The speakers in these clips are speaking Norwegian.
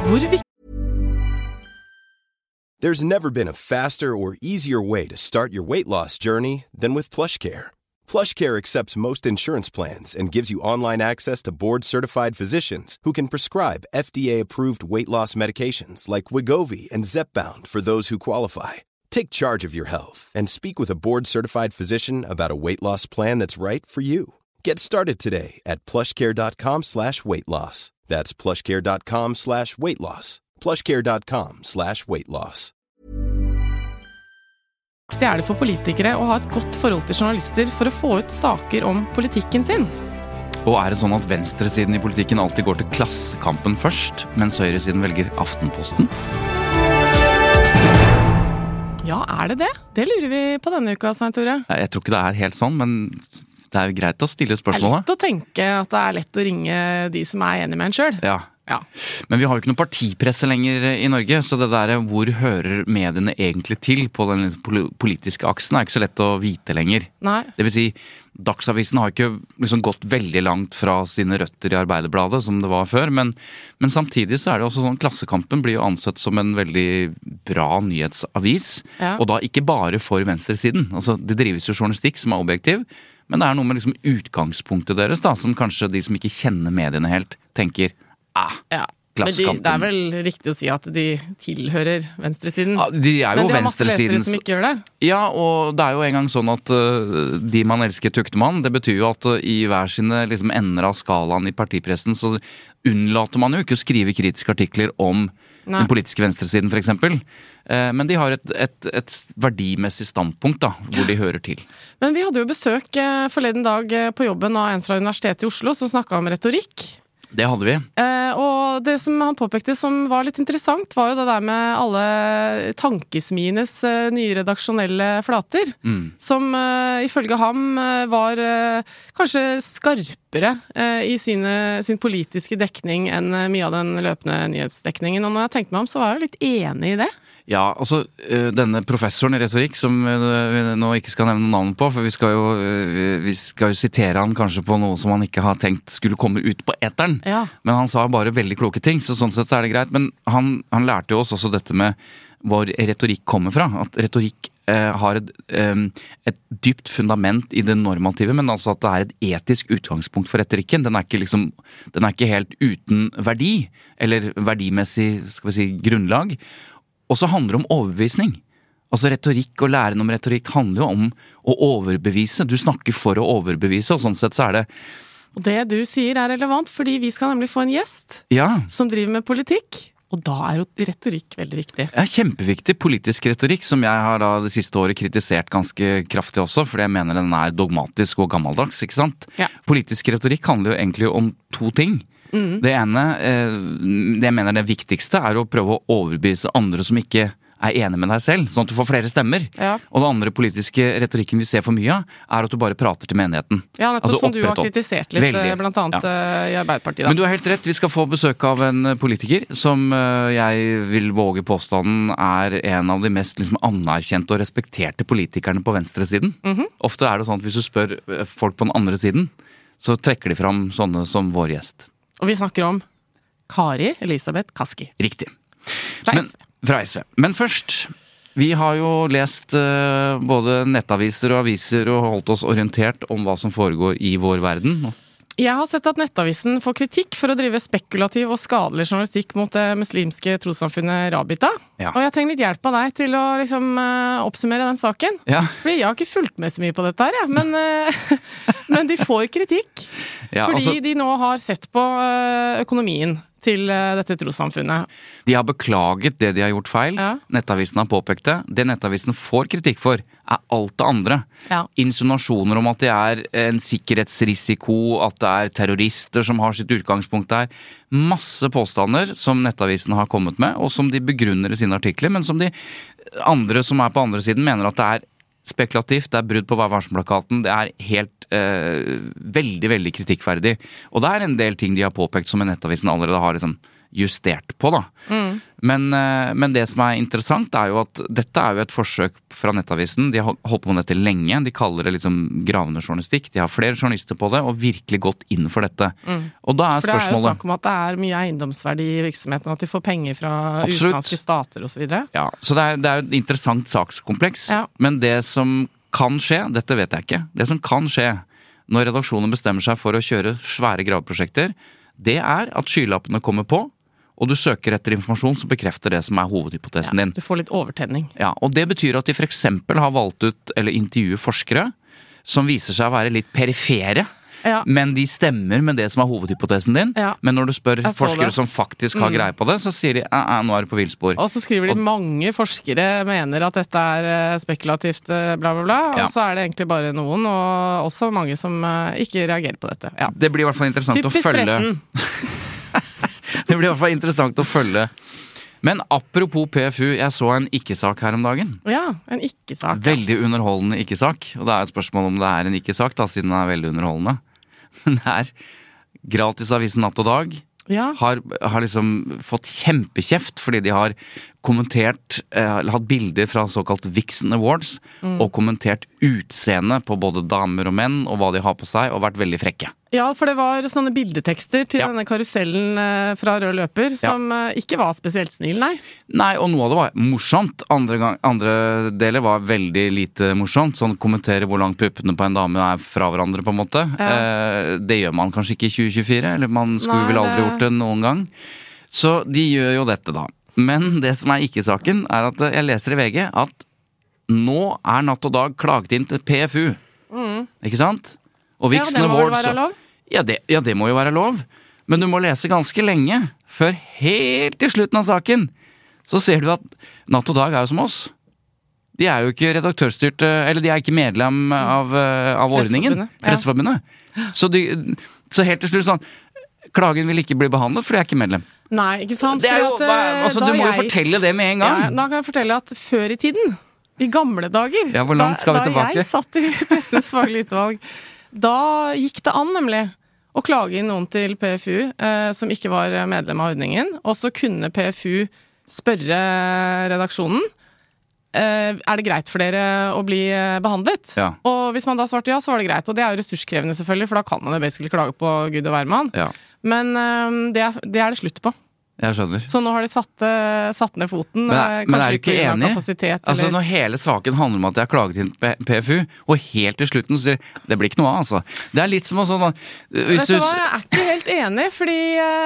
Hvor viktig There's never been a faster or easier way to start your weight loss journey than with PlushCare. PlushCare accepts most insurance plans and gives you online access to board-certified physicians who can prescribe FDA-approved weight loss medications like Wegovy and Zepbound for those who qualify. Take charge of your health and speak with a board-certified physician about a weight loss plan that's right for you. Get started today at plushcare.com/weightloss. That's plushcare.com/weightloss. plushcare.com/weightloss. er det for politikere å ha et godt forhold til journalister for å få ut saker om politikken sin? Og det sånn at venstresiden i politikken alltid går til Klassekampen først, mens høyresiden velger Aftenposten? Ja, det det? Det lurer vi på denne uka, Svein Tore. Jeg tror ikke det helt sånn, men det greit å stille spørsmålet. Det lett å tenke at det lett å ringe de som enig med en selv. Ja. Men vi har jo ikke noe partipresse lenger i Norge, så det hvor hører mediene egentlig til på den politiske aksen ikke så lett å vite lenger. Nei. Det vil si, Dagsavisen har ikke liksom gått veldig langt fra sine røtter i Arbeiderbladet som det var før, men samtidig så det også sånn, Klassekampen blir jo ansett som en veldig bra nyhetsavis, og da ikke bare for venstresiden. Altså, det drives jo journalistikk som objektiv, men det noe med liksom utgangspunktet deres da, som kanskje de som ikke kjenner mediene helt tenker, men det vel riktig å si at de tilhører venstresiden. Ja, de jo men de har masse venstresidens lesere som ikke gjør det. Ja, og det jo en gang sånn at de man elsker tukter man. Det betyr jo at i hver sine liksom, ender av skalaen i partipressen så unnlater man jo ikke å skrive kritiske artikler om den politiske venstresiden for eksempel. Men de har et verdimessig standpunkt da, hvor de hører til. Men vi hadde jo besøk forleden dag på jobben av en fra Universitetet i Oslo som snakket om retorikk. Det hadde vi. Og det som han påpekte som var litt interessant var jo det der med alle tankesmienes nye redaksjonelle flater, som ifølge ham var kanskje skarpere i sin politiske dekning enn mye av den løpende nyhetsdekningen. Og når jeg tenkte meg om, så var jeg jo litt enig i det. Ja, altså denne professoren i retorikk som vi nå ikke skal nevne navnet på, for vi skal jo sitere han kanskje på noe som han ikke har tenkt skulle komme ut på eteren. Ja. Men han sa bare veldig kloke ting, så sånn sett så det greit. Men han lærte jo oss også dette med hvor retorikk kommer fra. At retorikk har et dypt fundament i det normative, men altså at det et etisk utgangspunkt for retorikken. Den ikke helt uten verdi, eller verdimessig, skal vi si, grunnlag. Og så handler det om overbevisning. Altså retorikk og læren om retorikk handler jo om å overbevise. Du snakker for å overbevise, og sånn sett så det... Og det du sier relevant, fordi vi skal nemlig få en gjest som driver med politikk. Og da jo retorikk veldig viktig. Ja, kjempeviktig politisk retorikk, som jeg har da det siste året kritisert ganske kraftig også, fordi jeg mener den dogmatisk og gammeldags, ikke sant? Ja. Politisk retorikk handler jo egentlig om to ting. Det ene, det jeg mener det viktigste å prøve å overbevise andre som ikke enig med deg selv, sånn at du får flere stemmer. Ja. Og det andre politiske retorikken vi ser for mye av, at du bare prater til menigheten. Ja, nettopp som du har kritisert litt, blant annet i Arbeiderpartiet. Da. Men du har helt rett, vi skal få besøk av en politiker som jeg vil våge påstanden en av de mest liksom, anerkjente og respekterte politikerne på venstresiden. Ofte det sånn at hvis du spør folk på den andre siden, så trekker de fram sånne som vår gjest. Og vi snakker om Kari Elisabeth Kaski. Riktig. Fra SV. Men først, vi har jo lest både nettaviser og aviser og holdt oss orientert om hva som foregår i vår verden. Jeg har sett at Nettavisen får kritikk for å drive spekulativ og skadelig journalistikk mot det muslimske trossamfunnet Rabita. Ja. Og jeg trenger litt hjelp av deg til å liksom, oppsummere den saken. Ja. Fordi jeg har ikke fulgt med så mye på dette her, men de får kritikk. Ja, fordi de nå har sett på økonomien til dette trossamfunnet. De har beklaget det de har gjort feil. Ja. Nettavisen har påpekt det. Det Nettavisen får kritikk for, alt det andre. Ja. Insinuasjoner om at det en sikkerhetsrisiko, at det terrorister som har sitt utgangspunkt der. Masse påstander som Nettavisen har kommet med, og som de begrunner i sine artikler, men som de andre som på andre siden mener at det spekulativt, det brudd på Vær varsom-plakaten, det helt veldig, veldig kritikkverdig. Og det en del ting de har påpekt som Nettavisen allerede har liksom justert på da. Men det som interessant jo at dette jo et forsøk fra Nettavisen. De har holdt på med dette lenge. De kaller det liksom gravende journalistikk. De har flere journalister på det og virkelig gått inn for dette. Og da spørsmålet... For det jo snakk om at det mye eiendomsverdi i virksomheten, at de får penger fra utenlandske stater og så videre. Ja, så det jo et interessant sakskompleks. Ja. Men det som kan skje, dette vet jeg ikke, det som kan skje når redaksjonen bestemmer seg for å kjøre svære graveprosjekter, det at skylappene kommer på, og du søker etter informasjon som bekrefter det som hovedhypotesen din. Du får litt overtenning. Ja, og det betyr at de for eksempel har valgt ut, eller intervjuer forskere, som viser seg å være litt perifere, men de stemmer med det som hovedhypotesen din. Ja. Men når du spør forskere som faktisk har greie på det, så sier de, nå det på villspor. Og så skriver de mange forskere mener at dette spekulativt, bla bla bla, og så det egentlig bare noen, og også mange som ikke reagerer på dette. Ja. Det blir i hvert fall interessant å følge. Pressen. Det blir i hvert fall interessant å følge. Men apropos PFU, jeg så en ikke-sak her om dagen. Ja, en ikke-sak. Veldig underholdende ikke-sak. Og det et spørsmål om det en ikke-sak, da, siden den veldig underholdende. Men det gratisavisen Natt og Dag. Ja. Har liksom fått kjempekjeft fordi de har kommentert, hatt bilder fra såkalt Vixen Awards, og kommentert utseende på både damer og menn, og hva de har på seg, og vært veldig frekke. Ja, for det var sånne bildetekster til denne karusellen fra Rød Løper, som ikke var spesielt snill, nei. Nei, og noe av det var morsomt. Andre deler var veldig lite morsomt. Sånn kommentere hvor langt puppene på en dame fra hverandre, på en måte. Ja. Det gjør man kanskje ikke i 2024, eller man skulle vel aldri gjort det noen gang. Så de gjør jo dette da. Men det som ikke-saken, at jeg leser i VG at nå Natt og Dag klaget inn til PFU. Ikke sant? Og Vixen Awards, det må jo være lov? Ja, det må jo være lov. Men du må lese ganske lenge, før helt til slutten av saken, så ser du at Natt og Dag jo som oss. De jo ikke redaktørstyrt, eller de ikke medlem av ordningen, Presseforbundet. Så helt til slutt sånn, klagen vil ikke bli behandlet, for de ikke medlem. Nei, ikke sant? Det jo, du må jo fortelle det med en gang. Ja, da kan jeg fortelle at før i tiden, i gamle dager, hvor langt skal vi tilbake? Da jeg satt i Pressens faglige utvalg, da gikk det an nemlig å klage inn noen til PFU som ikke var medlem av ordningen, og så kunne PFU spørre redaksjonen, det greit for dere å bli behandlet? Ja. Og hvis man da svarte ja, så var det greit, og det jo ressurskrevende selvfølgelig, for da kan man jo basically klage på Gud og hvermann. Ja. Men det det slutt på. Jeg skjønner. Så nå har de satt ned foten. Men du ikke enig? Altså når hele saken handler om at jeg har klaget inn PFU, og helt til slutten så sier det blir ikke noe av, altså. Det litt som å sånn... Vet du hva, jeg ikke helt enig, fordi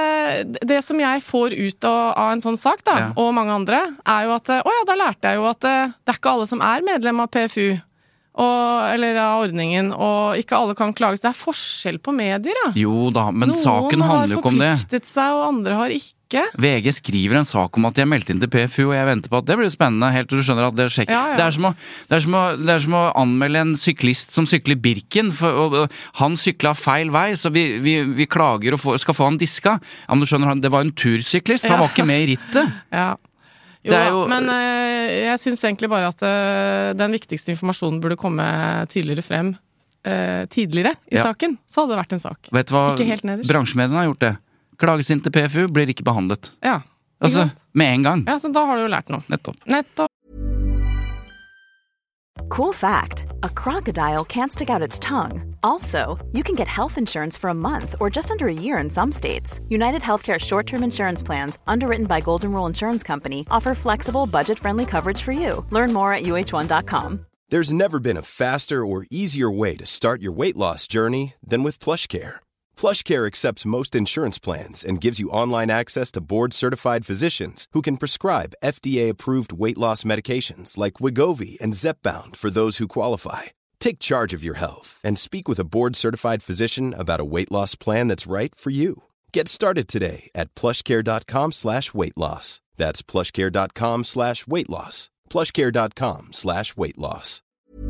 det som jeg får ut av en sånn sak, da, og mange andre, jo at, da lærte jeg jo at det ikke alle som medlem av PFU, eller av ordningen, og ikke alle kan klages. Det forskjell på medier, da. Jo da, men saken handler jo ikke om det. Noen har forpliktet seg, og andre har ikke. VG skriver en sak om at de har meldt inn til PFU, og jeg venter på at det blir spennende, helt til du skjønner at det skjer. Ja, ja. Det er som å anmelde en syklist som sykler i Birken, og han syklet feil vei, så vi klager og skal få han diska. Ja, men du skjønner, det var en tursyklist, han var ikke med i rittet. Ja. Jo, men jeg synes egentlig bare at den viktigste informasjonen burde komme tydeligere frem tidligere i saken. Så hadde det vært en sak. Vet du hva bransjemediene har gjort det? Klages inn til PFU, blir ikke behandlet. Ja. Altså, med en gang. Ja, så da har du jo lært noe. Nettopp. Cool fact, a crocodile can't stick out its tongue. Also, you can get health insurance for a month or just under a year in some states. United Healthcare short-term insurance plans, underwritten by Golden Rule Insurance Company, offer flexible, budget-friendly coverage for you. Learn more at uh1.com. There's never been a faster or easier way to start your weight loss journey than with PlushCare. PlushCare accepts most insurance plans and gives you online access to board-certified physicians who can prescribe FDA-approved weight loss medications like Wegovy and Zepbound for those who qualify. Take charge of your health and speak with a board-certified physician about a weight loss plan that's right for you. Get started today at plushcare.com/weightloss. That's plushcare.com/weightloss. plushcare.com/weightloss.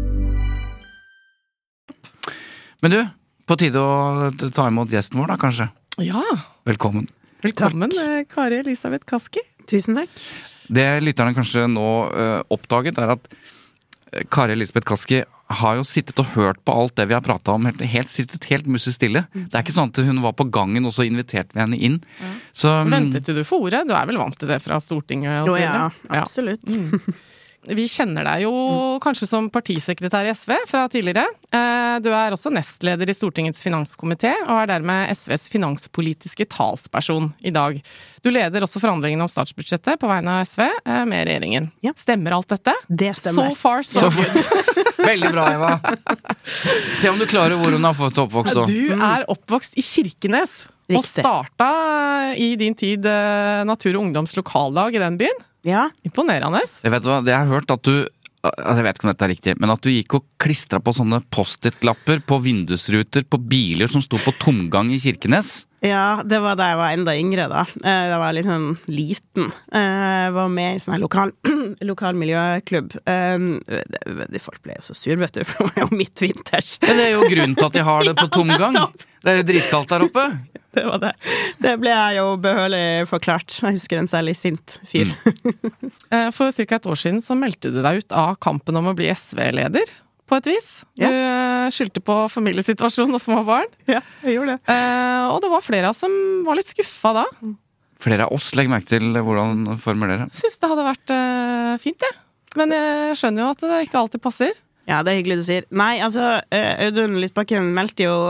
Men du, på tide å ta imot gjesten vår da, kanskje? Ja. Velkommen. Velkommen, Kari Elisabeth Kaski. Tusen takk. Det lytterne kanskje nå oppdaget at Kari Elisabeth Kaski har jo sittet og hørt på alt det vi har pratet om, sittet helt musestille. Det ikke sånn at hun var på gangen, og så inviterte vi henne inn. Så, ventet du for ordet? Du vel vant til det fra Stortinget? Og så ja, absolutt. Vi kjenner deg jo kanskje som partisekretær i SV fra tidligere. Du også nestleder i Stortingets finanskomité, og dermed SVs finanspolitiske talsperson i dag. Du leder også forhandlingene om statsbudsjettet på vegne av SV med regjeringen. Ja. Stemmer alt dette? Det stemmer. So far, so good. Veldig bra, Eva. Se om du klarer hvor hun har fått oppvokst da. Du oppvokst i Kirkenes. Riktig. Og starta i din tid Natur- og Ungdoms lokallag i den byen. Ja. Imponerende. Jeg vet hva, jeg har hørt at du, jeg vet ikke om dette riktig, men at du gikk og klistret på sånne post-it-lapper på vindusruter på biler som sto på tomgang i Kirkenes. Ja, det var da jeg var enda yngre da. Jeg var litt sånn liten. Jeg var med i sånn her lokal miljøklubb. De folk ble jo så sur, vet du, for det var jo midtvinters. Ja, det jo grunnen til at de har det på tomgang. Det jo dritkaldt der oppe. Det var det. Det ble jeg jo behørig forklart. Jeg husker en særlig sint fyr. For cirka et år siden så meldte du deg ut av kampen om å bli SV-leder, på et vis. Du skyldte på familiesituasjonen og små barn. Ja, jeg gjorde det. Og det var flere som var litt skuffa da. Flere av oss legger merke til hvordan formulerer. Jeg synes det hadde vært fint, ja. Men jeg skjønner jo at det ikke alltid passer. Ja, det hyggelig du sier. Nei, altså, Audun Lysbakken meldte jo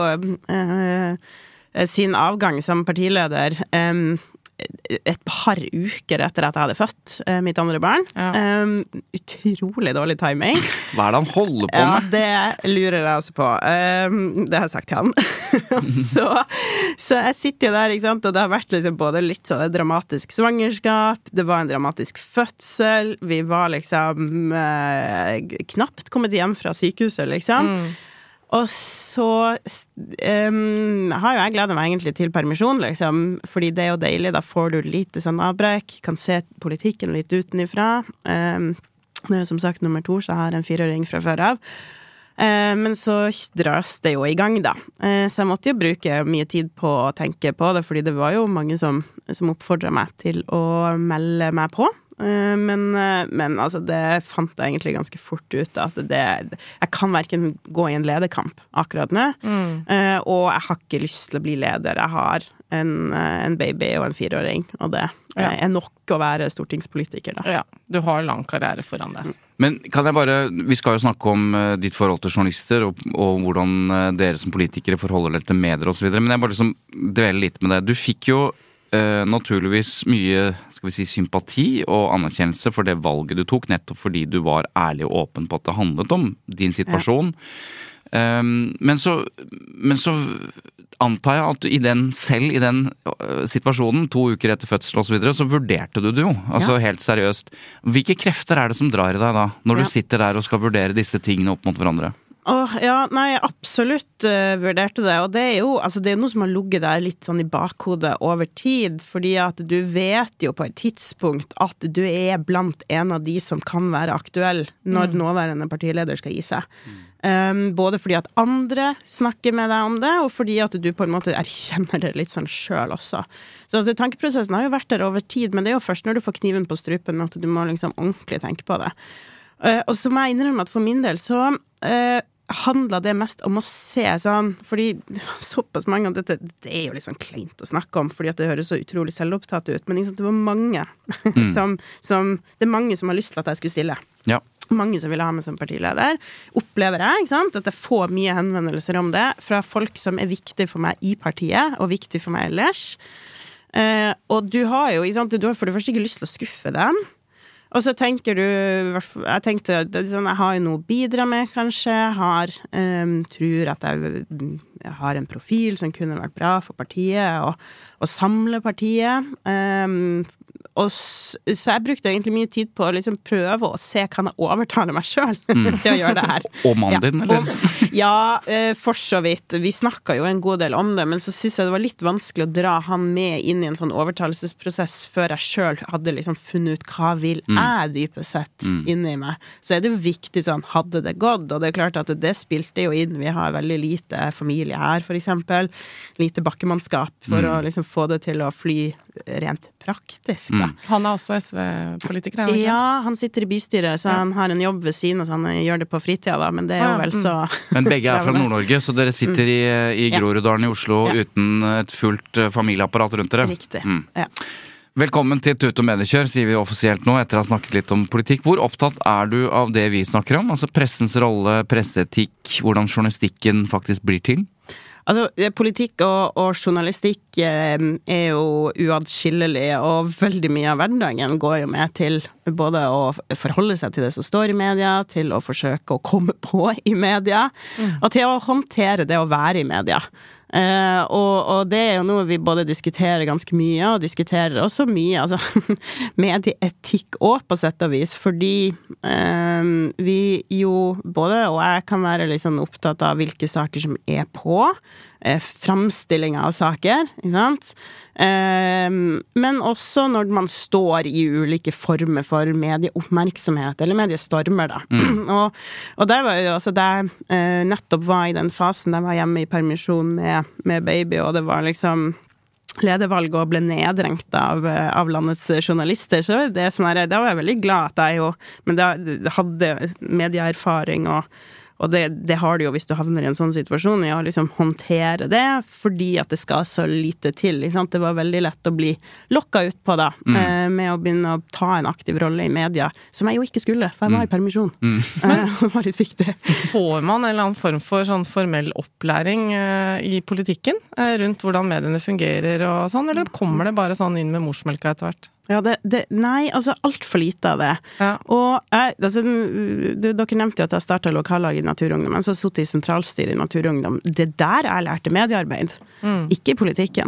sin avgang som partileder et par uker etter at jeg hadde født mitt andre barn. Ja. Utrolig dårlig timing. Hva det han holder på med? Ja, det lurer jeg også på. Det har jeg sagt til han. så jeg sitter jo der, ikke sant, og det har vært liksom både litt sånn dramatisk svangerskap, det var en dramatisk fødsel, vi var liksom knapt kommet hjem fra sykehuset, liksom. Og så har jo jeg gledet meg egentlig til permisjon, liksom, fordi det jo deilig, da får du lite sånn avbrekk, kan se politikken litt utenifra. Det jo som sagt nummer 2, så jeg har en 4-åring fra før av. Men så dras det jo i gang da. Så jeg måtte jo bruke mye tid på å tenke på det, fordi det var jo mange som oppfordret meg til å melde meg på. Men altså det fant jeg egentlig ganske fort ut at jeg kan hverken gå i en lederkamp akkurat nå, og jeg har ikke lyst til å bli leder. Jeg har en baby og en 4-åring, og det nok å være stortingspolitiker da. Ja, du har lang karriere foran deg. Men kan jeg bare, vi skal jo snakke om ditt forhold til journalister og hvordan dere som politikere forholder dere til medier og så videre, men jeg bare liksom dveler litt med det. Du fikk jo naturligvis mye, skal vi si, sympati og anerkjennelse for det valget du tok, nettopp fordi du var ærlig og åpen på at det handlet om din situasjon. Ja. Men så antar jeg at i den situasjonen, 2 uker etter fødsel og så videre, så vurderte du det jo, altså helt seriøst. Hvilke krefter det som drar i deg da, når du sitter der og skal vurdere disse tingene opp mot hverandre? Ja, nei, jeg absolutt vurderte det, og det jo, altså det noe som har ligget der litt sånn i bakhodet over tid, fordi at du vet jo på et tidspunkt at du blant en av de som kan være aktuell når nåværende partileder skal gi seg. Både fordi at andre snakker med deg om det, og fordi at du på en måte erkjenner det litt sånn selv også. Så at tankeprosessen har jo vært der over tid, men det jo først når du får kniven på strupen at du må liksom ordentlig tenke på det. Og så må jeg innrømme at for min del så handlet det mest om å se sånn, fordi såpass mange av dette, det jo liksom kleint å snakke om, fordi at det høres så utrolig selvopptatt ut, men liksom, det var mange det mange som har lyst til at jeg skulle stille. Ja. Mange som ville ha meg som partileder, opplever jeg, ikke sant, at jeg får mye henvendelser om det, fra folk som viktige for meg i partiet, og viktige for meg ellers. Og du har jo, ikke sant, du har for det første ikke lyst til å skuffe dem, og så tenker du, jeg tenkte, sånn, jeg har jo noe å bidra med, kanskje, tror at jeg har en profil som kunne vært bra for partiet, og samle partiet, så jeg brukte egentlig mye tid på å liksom prøve å se kan jeg overtale meg selv til å gjøre det her. Og mannen din, eller? For så vidt. Vi snakket jo en god del om det, men så synes jeg det var litt vanskelig å dra han med inn i en sånn overtalelsesprosess før jeg selv hadde liksom funnet ut hva vil jeg dypest sett inni meg. Så det jo viktig sånn, hadde det gått, og det klart at det spilte jo inn. Vi har veldig lite familie her, for eksempel. Lite bakkemannskap for å liksom få det til å fly rent praktisk, da. Han også SV-politiker, Ja, han sitter i bystyret, så han har en jobb ved siden, så han gjør det på fritida, da, men det jo vel så... Men begge fra Nord-Norge, så dere sitter i Groruddalen i Oslo uten et fullt familieapparat rundt dere. Riktig, Velkommen til Tut og Mediekjør, sier vi offisielt nå, etter å ha snakket litt om politikk. Hvor opptatt du av det vi snakker om? Altså pressens rolle, presseetikk, hvordan journalistikken faktisk blir til? Altså, politikk og journalistikk jo uatskillelig, og veldig mye av hverdagen går jo med til både å forholde seg til det som står i media, til å forsøke å komme på i media, og til å håndtere det å være i media. Og det jo noe vi både diskuterer ganske mye, og diskuterer også mye, altså medieetikk også på sett og vis, fordi vi jo både, og jeg kan være litt sånn opptatt av hvilke saker som på, framstilling av saker, ikke sant? Men også når man står i ulike former for medieoppmerksomhet, eller mediestormer da. Og der var jo, altså der nettopp var i den fasen, der var hjemme i permisjon med baby, og det var liksom ledervalg og ble nedrengt av landets journalister, så det sånn her, da var jeg veldig glad at jeg jo, men da hadde medieerfaring og det har du jo hvis du havner i en sånn situasjon, å liksom håndtere det, fordi at det skal så lite til, ikke sant? Det var veldig lett å bli lokket ut på da, med å begynne å ta en aktiv rolle i media, som jeg jo ikke skulle, for jeg var i permisjon. Det var litt viktig. Får man en eller annen form for sånn formell opplæring i politikken, rundt hvordan mediene fungerer og sånn, eller kommer det bare sånn inn med morsmelka etter hvert? Ja, nei, altså alt for lite av det. Ja. Og altså, dere nevnte jo at jeg startet lokallag i Naturungdom, men så satt jeg i sentralstyret i Naturungdom. Det der jeg lærte mediearbeid, ikke i politikken.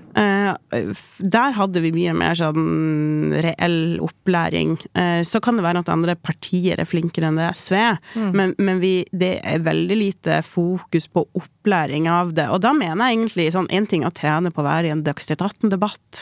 Der hadde vi mye mer sånn reell opplæring. Så kan det være at andre partier flinkere enn det SV, men det veldig lite fokus på opplæring av det. Og da mener jeg egentlig sånn, en ting å trene på å være i en Dagsnytt 18-debatt,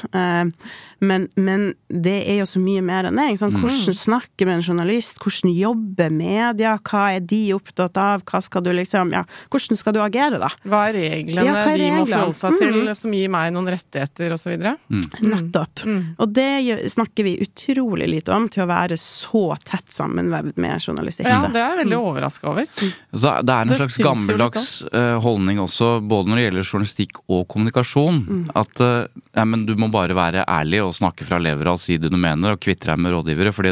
men det jo så mye mer enn det, ikke sant? Hvordan snakke med en journalist, hvordan jobbe media, hva de opptatt av, hva skal du liksom, hvordan skal du agere da? Hva reglene de må forholde seg til, som gir meg noen rettigheter og så videre? Nettopp. Og det snakker vi utrolig lite om, til å være så tett sammenvevd med journalistikk. Ja, det jeg veldig overrasket over. Så det en slags gammeldags holdning også, både når det gjelder journalistikk og kommunikasjon, at men du må bare være ærlig og snakke fra lever og si det du mener, og kvitte deg med rådgivere, fordi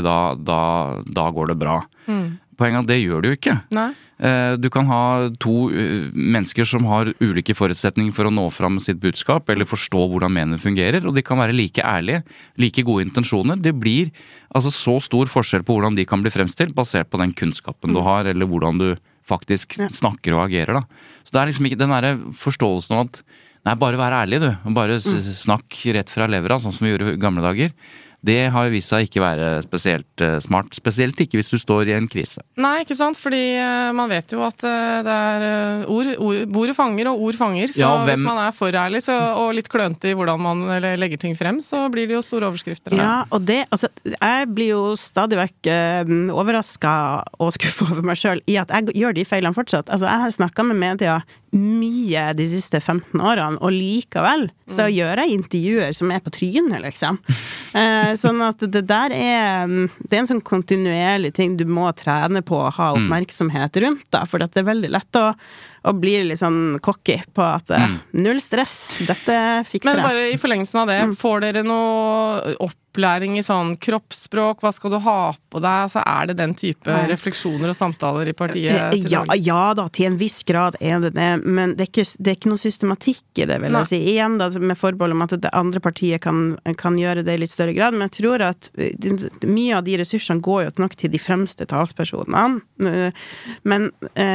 da går det bra. Poenget er at det gjør du ikke. Nei. Du kan ha to mennesker som har ulike forutsetninger for å nå fram med sitt budskap, eller forstå hvordan mediene fungerer, og de kan være like ærlige, like gode intensjoner. Det blir altså så stor forskjell på hvordan de kan bli fremstilt, basert på den kunnskapen du har, eller hvordan du faktisk snakker og agerer da. Så det liksom ikke den der forståelsen av at nei, bare vær ærlig du, og bare snakk rett fra levera, sånn som vi gjorde i gamle dager. Det har vist seg ikke være spesielt smart, spesielt ikke hvis du står i en krise. Nei, ikke sant, fordi man vet jo at det ordet fanger og ord fanger, så hvis man for ærlig og litt klønete i hvordan man legger ting frem, så blir det jo store overskrifter. Ja, og det, altså, jeg blir jo stadig vekk overrasket og skuffet over meg selv i at jeg gjør de feilene fortsatt. Altså, jeg har snakket med media mye de siste 15 årene, og likevel så gjør jeg intervjuer som på trynet, liksom. Sånn at det der det en sånn kontinuerlig ting du må trene på å ha oppmerksomhet rundt da, for det veldig lett å bli litt sånn cocky på at null stress, dette fikser jeg. Men bare i forlengelsen av det, får dere noe opplæring i sånn kroppsspråk, hva skal du ha på deg, så det den type refleksjoner og samtaler i partiet? Ja da, til en viss grad det, men det ikke noe systematikk i det, vil jeg si. Igjen da, med forbehold om at det andre partiet kan gjøre det i litt større grad, men jeg tror at mye av de ressursene går jo nok til de fremste talspersonene, men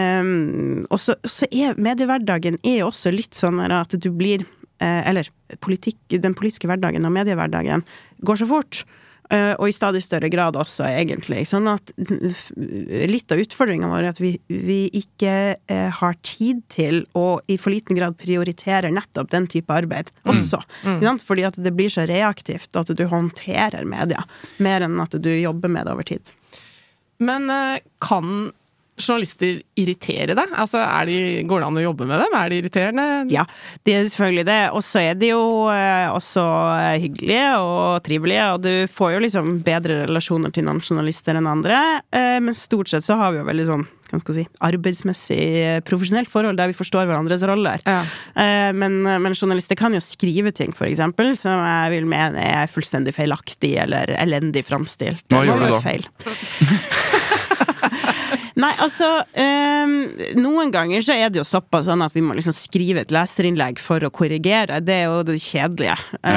også mediehverdagen også litt sånn at du blir eller den politiske hverdagen og mediehverdagen går så fort, og i stadig større grad også egentlig, sånn at litt av utfordringen vår at vi ikke har tid til å i for liten grad prioritere nettopp den type arbeid også, fordi at det blir så reaktivt at du håndterer media mer enn at du jobber med det over tid. Men kan journalister irritere deg? Altså, går det an å jobbe med dem? De irriterende? Ja, det selvfølgelig det. Og så de jo også hyggelige og trivelige, og du får jo liksom bedre relasjoner til noen journalister enn andre. Men stort sett så har vi jo veldig sånn, hva skal jeg si, arbeidsmessig profesjonelt forhold der vi forstår hverandres roller. Ja. Men journalister kan jo skrive ting, for eksempel, som jeg vil mene fullstendig feilaktig eller elendig fremstilt. Hva gjør du da? Feil. Nei, altså, noen ganger så det jo såpass sånn at vi må liksom skrive et leserinnlegg for å korrigere. Det jo det kjedelige.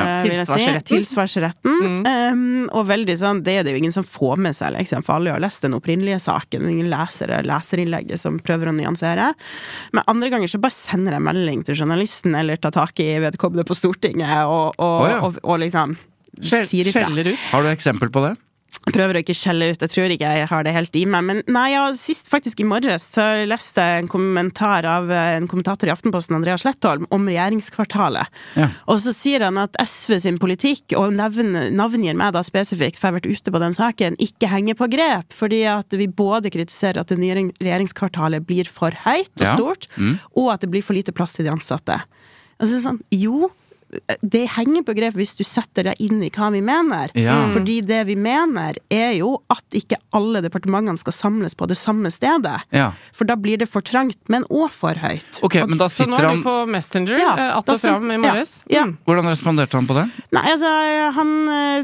Tilsvarsretten. Og veldig sånn, det jo ingen som får med seg, liksom, for alle har lest den opprinnelige saken. Ingen leserinnlegget som prøver å nyansere. Men andre ganger så bare sender jeg melding til journalisten eller tar tak i vedkommende på Stortinget og liksom sier ifra. Skjeller ut. Har du eksempel på det? Jeg prøver å ikke skjelle ut, jeg tror ikke jeg har det helt i meg, men nei, sist faktisk i morges så leste jeg en kommentar av en kommentator i Aftenposten, Andreas Slettholm, om regjeringskvartalet. Ja. Og så sier han at SV sin politikk, og navngir meg da spesifikt, for jeg har vært ute på den saken, ikke henger på grep, fordi at vi både kritiserer at det nye regjeringskvartalet blir for høyt og stort, og at det blir for lite plass til de ansatte. Altså sånn, det henger på grep hvis du setter deg inn i hva vi mener. Ja. Fordi det vi mener jo at ikke alle departementene skal samles på det samme stedet. Ja. For da blir det for trangt, men også for høyt. Ok, men da så nå du på Messenger, att og fram i morges. Ja. Hvordan responderte han på det? Nei, altså, han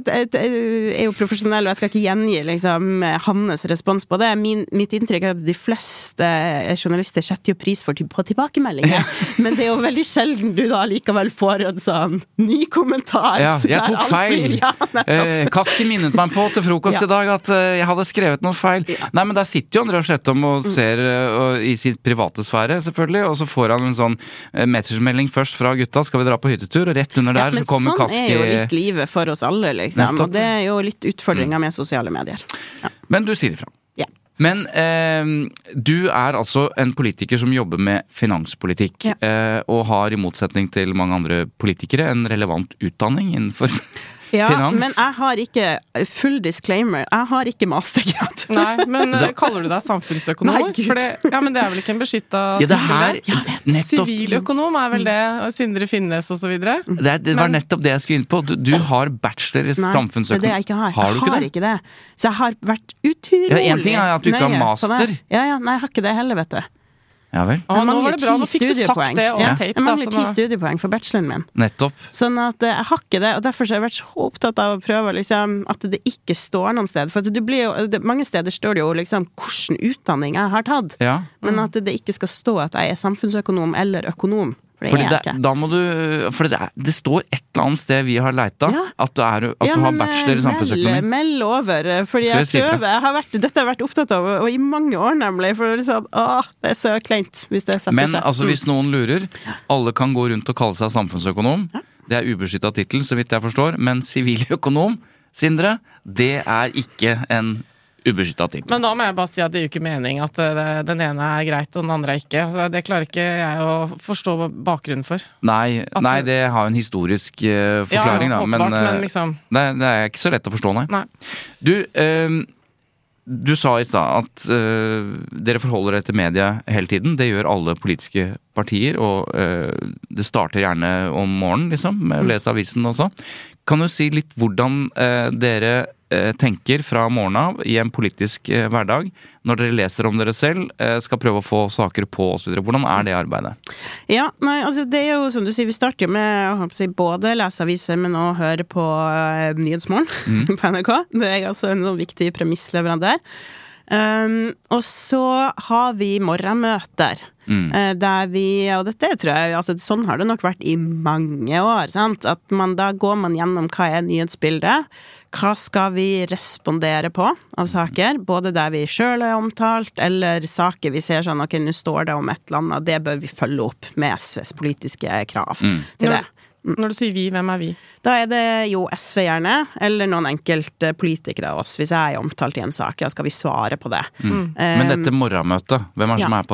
jo profesjonell, og jeg skal ikke gjengi liksom, hans respons på det. Mitt inntrykk at de fleste journalister setter jo pris på tilbakemeldinger. Men det jo veldig sjelden du da likevel får en sånn ny kommentar. Ja, jeg tok feil. Kafki minnet meg på til frokost i dag at jeg hadde skrevet noe feil. Ja. Nei, men der sitter jo Andreas Slettholm og ser i sin private sfære, selvfølgelig, og så får han en sånn messagemelding først fra gutta, skal vi dra på hyttetur, og rett under der så kommer Kaski. Men sånn jo litt livet for oss alle, liksom. Nettopp. Og det jo litt utfordringer med sosiale medier. Ja. Men du sier ifra. Men du altså en politiker som jobber med finanspolitikk, og har i motsetning til mange andre politikere en relevant utdanning innenfor finans. Men jeg har ikke, full disclaimer, jeg har ikke mastergrad. Nei, men kaller du deg samfunnsøkonom? Nei, Gud. Men det vel ikke en beskyttet tittel? Siviløkonom vel det, og Sindre Finnes og så videre. Det var nettopp det jeg skulle inn på. Du har bachelor i samfunnsøkonom. Nei, det jeg ikke har. Har du ikke det? Jeg har ikke det. Så jeg har vært utrolig en ting at du ikke har master. Nei, jeg har ikke det heller, vet du. Ja vel. Nå var det bra, nå fikk du sagt det on tape. Jeg mangler 10 studiepoeng for bacheloren min. Nettopp. Sånn at jeg har ikke det, og derfor har jeg vært så opptatt av å prøve liksom, at det ikke står noen sted. For det blir jo, mange steder står det jo liksom hvordan utdanning jeg har tatt, men at det ikke skal stå at jeg er samfunnsøkonom eller økonom. Da må du, for det står et eller annet sted vi har leita, at du har bachelor i samfunnsøkonomi. Meld over, fordi dette har vært opptatt av, og i mange år nemlig, for det det så kleint hvis det setter seg. Men altså, hvis noen lurer, alle kan gå rundt og kalle seg samfunnsøkonom, det ubeskyttet titel, så vidt jeg forstår, men siviløkonom, Sindre, det ikke en ubeskyttet titel. Men da må jeg bare si at det jo ikke mening at den ene greit og den andre ikke. Så det klarer ikke jeg å forstå bakgrunnen for. Nei, det har jo en historisk forklaring, da. Men liksom... det ikke så lett å forstå, nei. Du sa i stad at dere forholder dere til media hele tiden. Det gjør alle politiske partier, og det starter gjerne om morgenen, liksom, med å lese avisen også. Kan du si litt hvordan dere tenker fra morgenen av i en politisk hverdag, når dere leser om dere selv, skal prøve å få saker på og så videre. Hvordan det arbeidet? Ja, altså det jo som du sier, vi starter jo med både lese aviser, men også høre på Nyhetsmorgen på NRK. Det altså en sånn viktig premissleverandør. Og så har vi morgenmøter der vi, og dette tror jeg, altså sånn har det nok vært i mange år, sant? At da går man gjennom hva nyhetsbildet, hva skal vi respondere på av saker, både der vi selv omtalt, eller saker vi ser sånn, ok, nå står det om et eller annet, det bør vi følge opp med SVs politiske krav til det. Når du sier vi, hvem er vi? Da det jo SV gjerne, eller noen enkelte politikere av oss. Hvis jeg omtalt i en sak, skal vi svare på det. Men dette morgenmøtet, hvem som på det?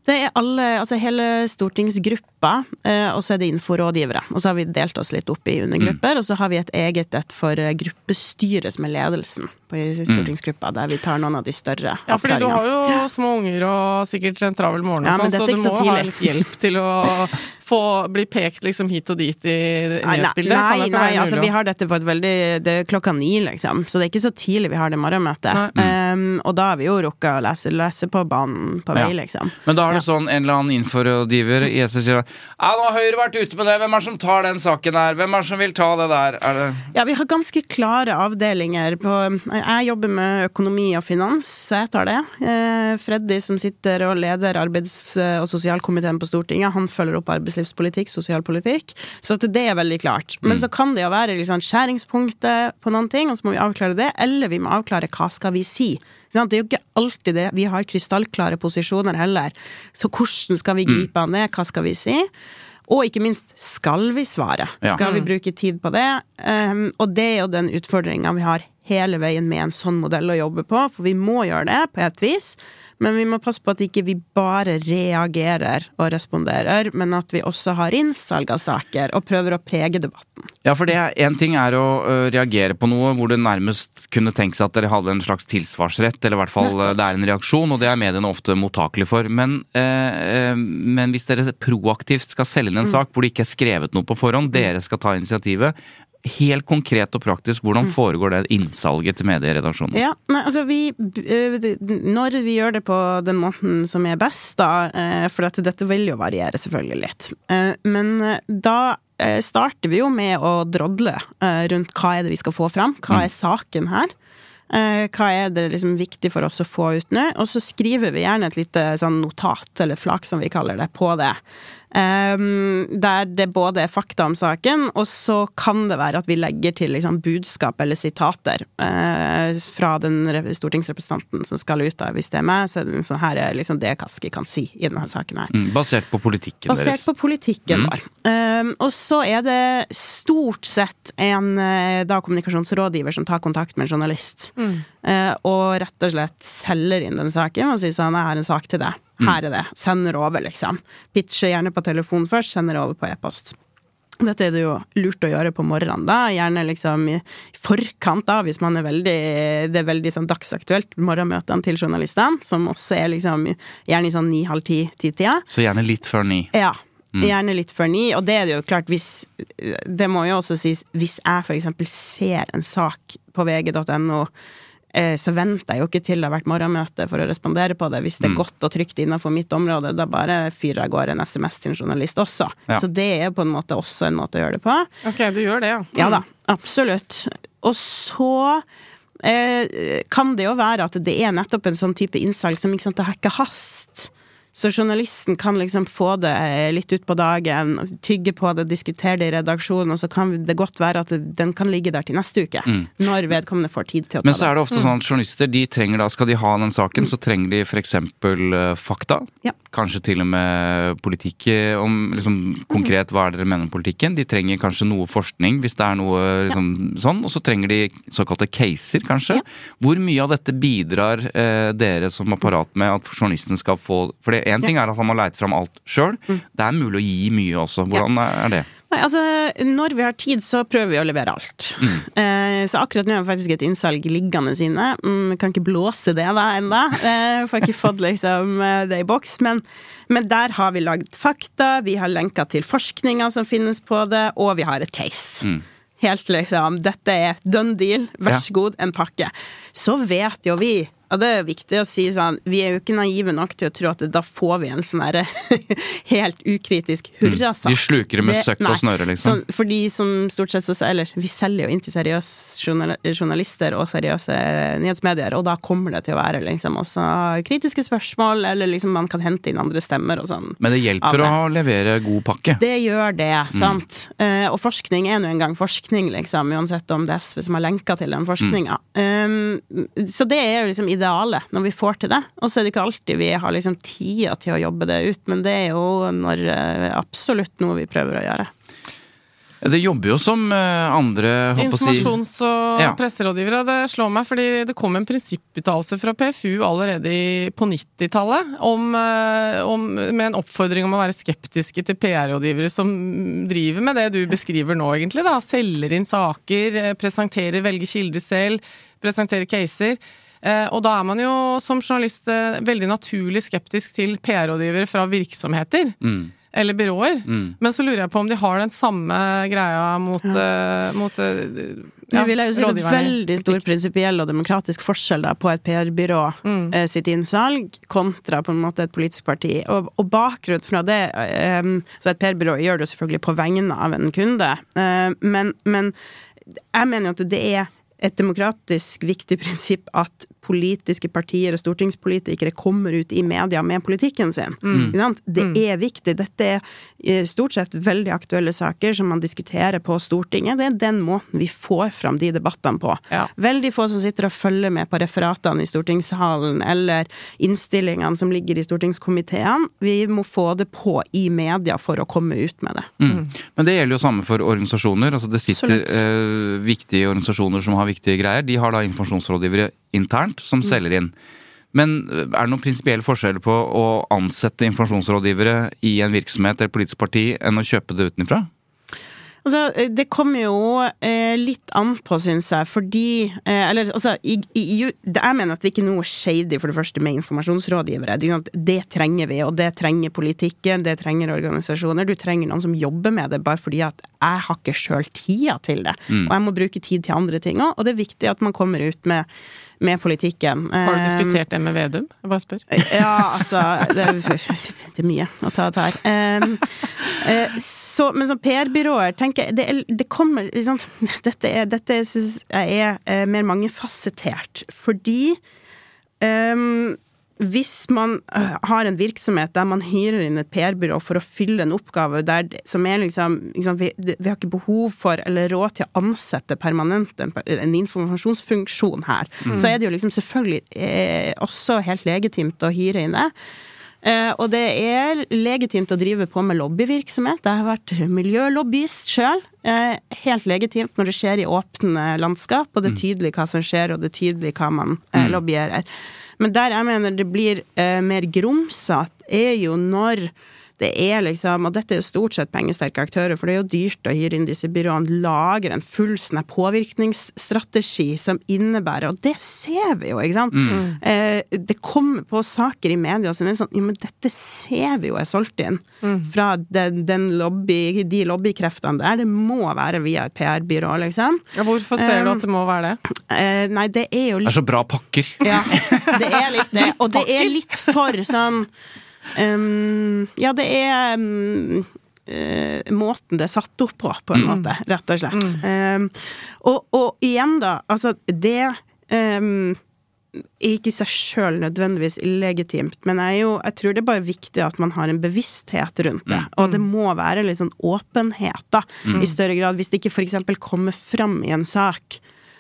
Det alle, altså hele stortingsgruppa, og så det inforådgivere. Og så har vi delt oss litt opp I undergrupper, og så har vi et for gruppestyret som ledelsen på stortingsgruppa, der vi tar noen av de større avklaringene. Ja, fordi du har jo små unger og sikkert en travel morgen og sånn, så du må ha litt hjelp til å bli pekt liksom hit og dit I nyhetsbildet. Nei, altså vi har dette på det 9:00 liksom, så det ikke så tidlig vi har det morgenmøtet. Og da har vi jo rukket å lese på banen på vei, liksom. Men da det sånn en eller annen inforrådgiver I SV sier nå har Høyre vært ute med det, hvem som tar den saken der? Hvem som vil ta det der? Det? Ja, vi har ganske klare avdelinger på, jeg jobber med økonomi og finans, så jeg tar det. Freddy som sitter og leder arbeids- og sosialkomiteen på Stortinget, han følger opp arbeidslivspolitikk, sosialpolitikk, så det veldig klart. Men så kan det jo være liksom skjæringspunktet på noen ting, og så må vi avklare det, eller vi må avklare hva skal vi si. Det jo ikke alltid det, vi har krystallklare posisjoner heller, så hvordan skal vi gripe an det, hva skal vi si? Og ikke minst, skal vi svare? Skal vi bruke tid på det? Og det jo den utfordringen vi har hele veien med en sånn modell å jobbe på, for vi må gjøre det på et vis, men vi må passe på at ikke vi bare reagerer og responderer, men at vi også har innsalg av saker og prøver å prege debatten. Ja, for en ting å reagere på noe hvor det nærmest kunne tenke seg at dere hadde en slags tilsvarsrett, eller I hvert fall det en reaksjon, og det mediene ofte mottakelig for. Men hvis dere proaktivt skal selge inn en sak hvor det ikke skrevet noe på forhånd, dere skal ta initiativet, helt konkret og praktisk, hvordan foregår det innsalget til medieredaksjonen? Ja, altså når vi gjør det på den måten som best da, for at dette vil jo variere selvfølgelig litt, men da starter vi jo med å drodle rundt hva det vi skal få fram, hva saken her, hva det liksom viktig for oss å få ut nå, og så skriver vi gjerne et lite sånn notat, eller flak som vi kaller det, på det. Der det både fakta om saken, og så kan det være at vi legger til liksom budskap eller sitater fra den stortingsrepresentanten som skal ut av, hvis det meg, så det sånn her liksom det Kaski kan si I denne saken her. Basert på politikken deres. Basert på politikken vår. Og så det stort sett en kommunikasjonsrådgiver som tar kontakt med en journalist, og rett og slett selger inn den saken, og sier sånn, jeg har en sak til deg. Her det, sender over liksom. Pitcher gjerne på telefon først, sender over på e-post. Dette det jo lurt å gjøre på morgenen da, gjerne liksom I forkant da, hvis man det veldig sånn dagsaktuelt morgenmøtene til journalistene, som også liksom gjerne I sånn 9:30-tida. Så gjerne litt før 9. Ja, gjerne litt før 9, og det jo klart, det må jo også sies, hvis jeg for eksempel ser en sak på vg.no, så venter jeg jo ikke til det har vært morgenmøte for å respondere på det. Hvis det godt og trygt innenfor mitt område, da bare fyrer jeg går en SMS til en journalist også. Ja. Så det på en måte også en måte å gjøre det på. Ok, du gjør det, ja. Ja da, absolutt. Og så kan det jo være at det nettopp en sånn type innsalg som ikke sant, det har ikke hast. Så journalisten kan liksom få det litt ut på dagen, tygge på det, diskutere det I redaksjonen, og så kan det godt være at den kan ligge der til neste uke, når vedkommende får tid til å ta det. Men så det ofte sånn at journalister, de trenger da, skal de ha den saken, så trenger de for eksempel fakta, kanskje til og med politikk, om liksom konkret hva dere mener om politikken. De trenger kanskje noe forskning, hvis det noe liksom, sånn, og så trenger de såkalte caser, kanskje. Hvor mye av dette bidrar dere som apparat med at journalisten skal få, for en ting at han må leite fram alt selv. Det mulig å gi mye også. Hvordan det? Nei, altså, når vi har tid, så prøver vi å levere alt. Så akkurat nå har vi faktisk et innsalg liggende sine. Kan ikke blåse det da enda. Får ikke fått liksom det I boks. Men der har vi lagd fakta, vi har lenket til forskningen som finnes på det, og vi har et case. Helt liksom, dette done deal, vær så god, en pakke. Så vet jo vi, og det viktig å si sånn, vi jo ikke naive nok til å tro at da får vi en sånn der helt ukritisk hurrasak. De sluker det med søkk og snøre, liksom. For de som stort sett, eller vi selger jo inn til seriøse journalister og seriøse nyhetsmedier, og da kommer det til å være liksom også kritiske spørsmål, eller liksom man kan hente inn andre stemmer og sånn. Men det hjelper å levere god pakke. Det gjør det, sant? Og forskning nå en gang forskning, liksom, uansett om det SV som har lenket til den forskningen. Så det jo liksom idealet når vi får til det, og så det ikke alltid vi har liksom tida til å jobbe det ut, men det jo når absolutt noe vi prøver å gjøre. Det jobber jo som andre, informasjons- og presserådgivere. Det slår meg, fordi det kom en prinsipputtalelse fra PFU allerede på 90-tallet med en oppfordring om å være skeptiske til PR-rådgivere som driver med det du beskriver nå, egentlig. Da. Selger inn saker, presenterer, velger kilder selv, presenterer caser. Og da man jo som journalist veldig naturlig skeptisk til PR-rådgivere fra virksomheter. Eller byråer. Men så lurer jeg på om de har den samme greia mot Jeg vil jo si det veldig stor prinsipiell og demokratisk forskjell da, på et PR-byrå sitt innsalg kontra på en måte et politisk parti. Og bakgrunn fra det, så et PR-byrå gjør det selvfølgelig på vegne av en kunde, men jeg mener at det et demokratisk viktig prinsipp at politiske partier og stortingspolitikere kommer ut i media med politikken sin. Det viktig. Dette stort sett veldig aktuelle saker som man diskuterer på Stortinget. Det den måten vi får fram de debattene på. Ja. Veldig få som sitter og følger med på referatene i stortingssalen eller innstillingene som ligger i stortingskomiteen. Vi må få det på i media for å komme ut med det. Men det gjelder jo samme for organisasjoner. Altså det sitter viktige organisasjoner som har viktige greier. De har da informasjonsrådgivere internt som selger inn. Men det noen prinsipielle forskjeller på å ansette informasjonsrådgivere i en virksomhet eller politisk parti enn å kjøpe det utenfra? Altså, det kommer jo litt an på, synes jeg, fordi jeg mener at det ikke noe shady for det første med informasjonsrådgivere. Det trenger vi, og det trenger politikken, det trenger organisasjoner. Du trenger noen som jobber med det, bare fordi at jeg har ikke selv tida til det. Og jeg må bruke tid til andre ting også, og det er viktig at man kommer ut med politikken. Har du diskutert det med Vedum? Jeg bare spør. Ja, altså, det mye å ta det her. Men som PR-byråer, tenker jeg, det kommer liksom, dette synes jeg mer mangefasettert, fordi hvis man har en virksomhet der man hyrer inn et PR-byrå for å fylle en oppgave som liksom vi har ikke behov for eller råd til å ansette permanent en informasjonsfunksjon her, så det jo liksom selvfølgelig også helt legitimt å hyre inn det. Og det legitimt å drive på med lobbyvirksomhet. Jeg har vært miljølobbyist selv. Helt legitimt når det skjer i åpne landskap, og det tydelig hva som skjer, og det tydelig hva man lobbyerer. Men der jeg mener det blir mer grumsatt, jo når det liksom, og dette jo stort sett pengesterke aktører, for det jo dyrt å hyre inn disse byråene, lager en full sånn påvirkningsstrategi som innebærer, og det ser vi jo, ikke sant? Det kommer på saker i media som sånn, ja, men dette ser vi jo solgt inn fra de lobbykreftene der, det må være via et PR-byrå, liksom. Ja, hvorfor ser du at det må være det? Nei, det jo litt... Det så bra pakker. Ja, det litt det, og det litt for sånn ja, det måten det satt opp på en måte, rett og slett. Og igjen da, altså det ikke i seg selv nødvendigvis illegitimt, men jeg tror det bare viktig at man har en bevissthet rundt det, og det må være litt sånn åpenhet da, i større grad, hvis det ikke for eksempel kommer fram i en sak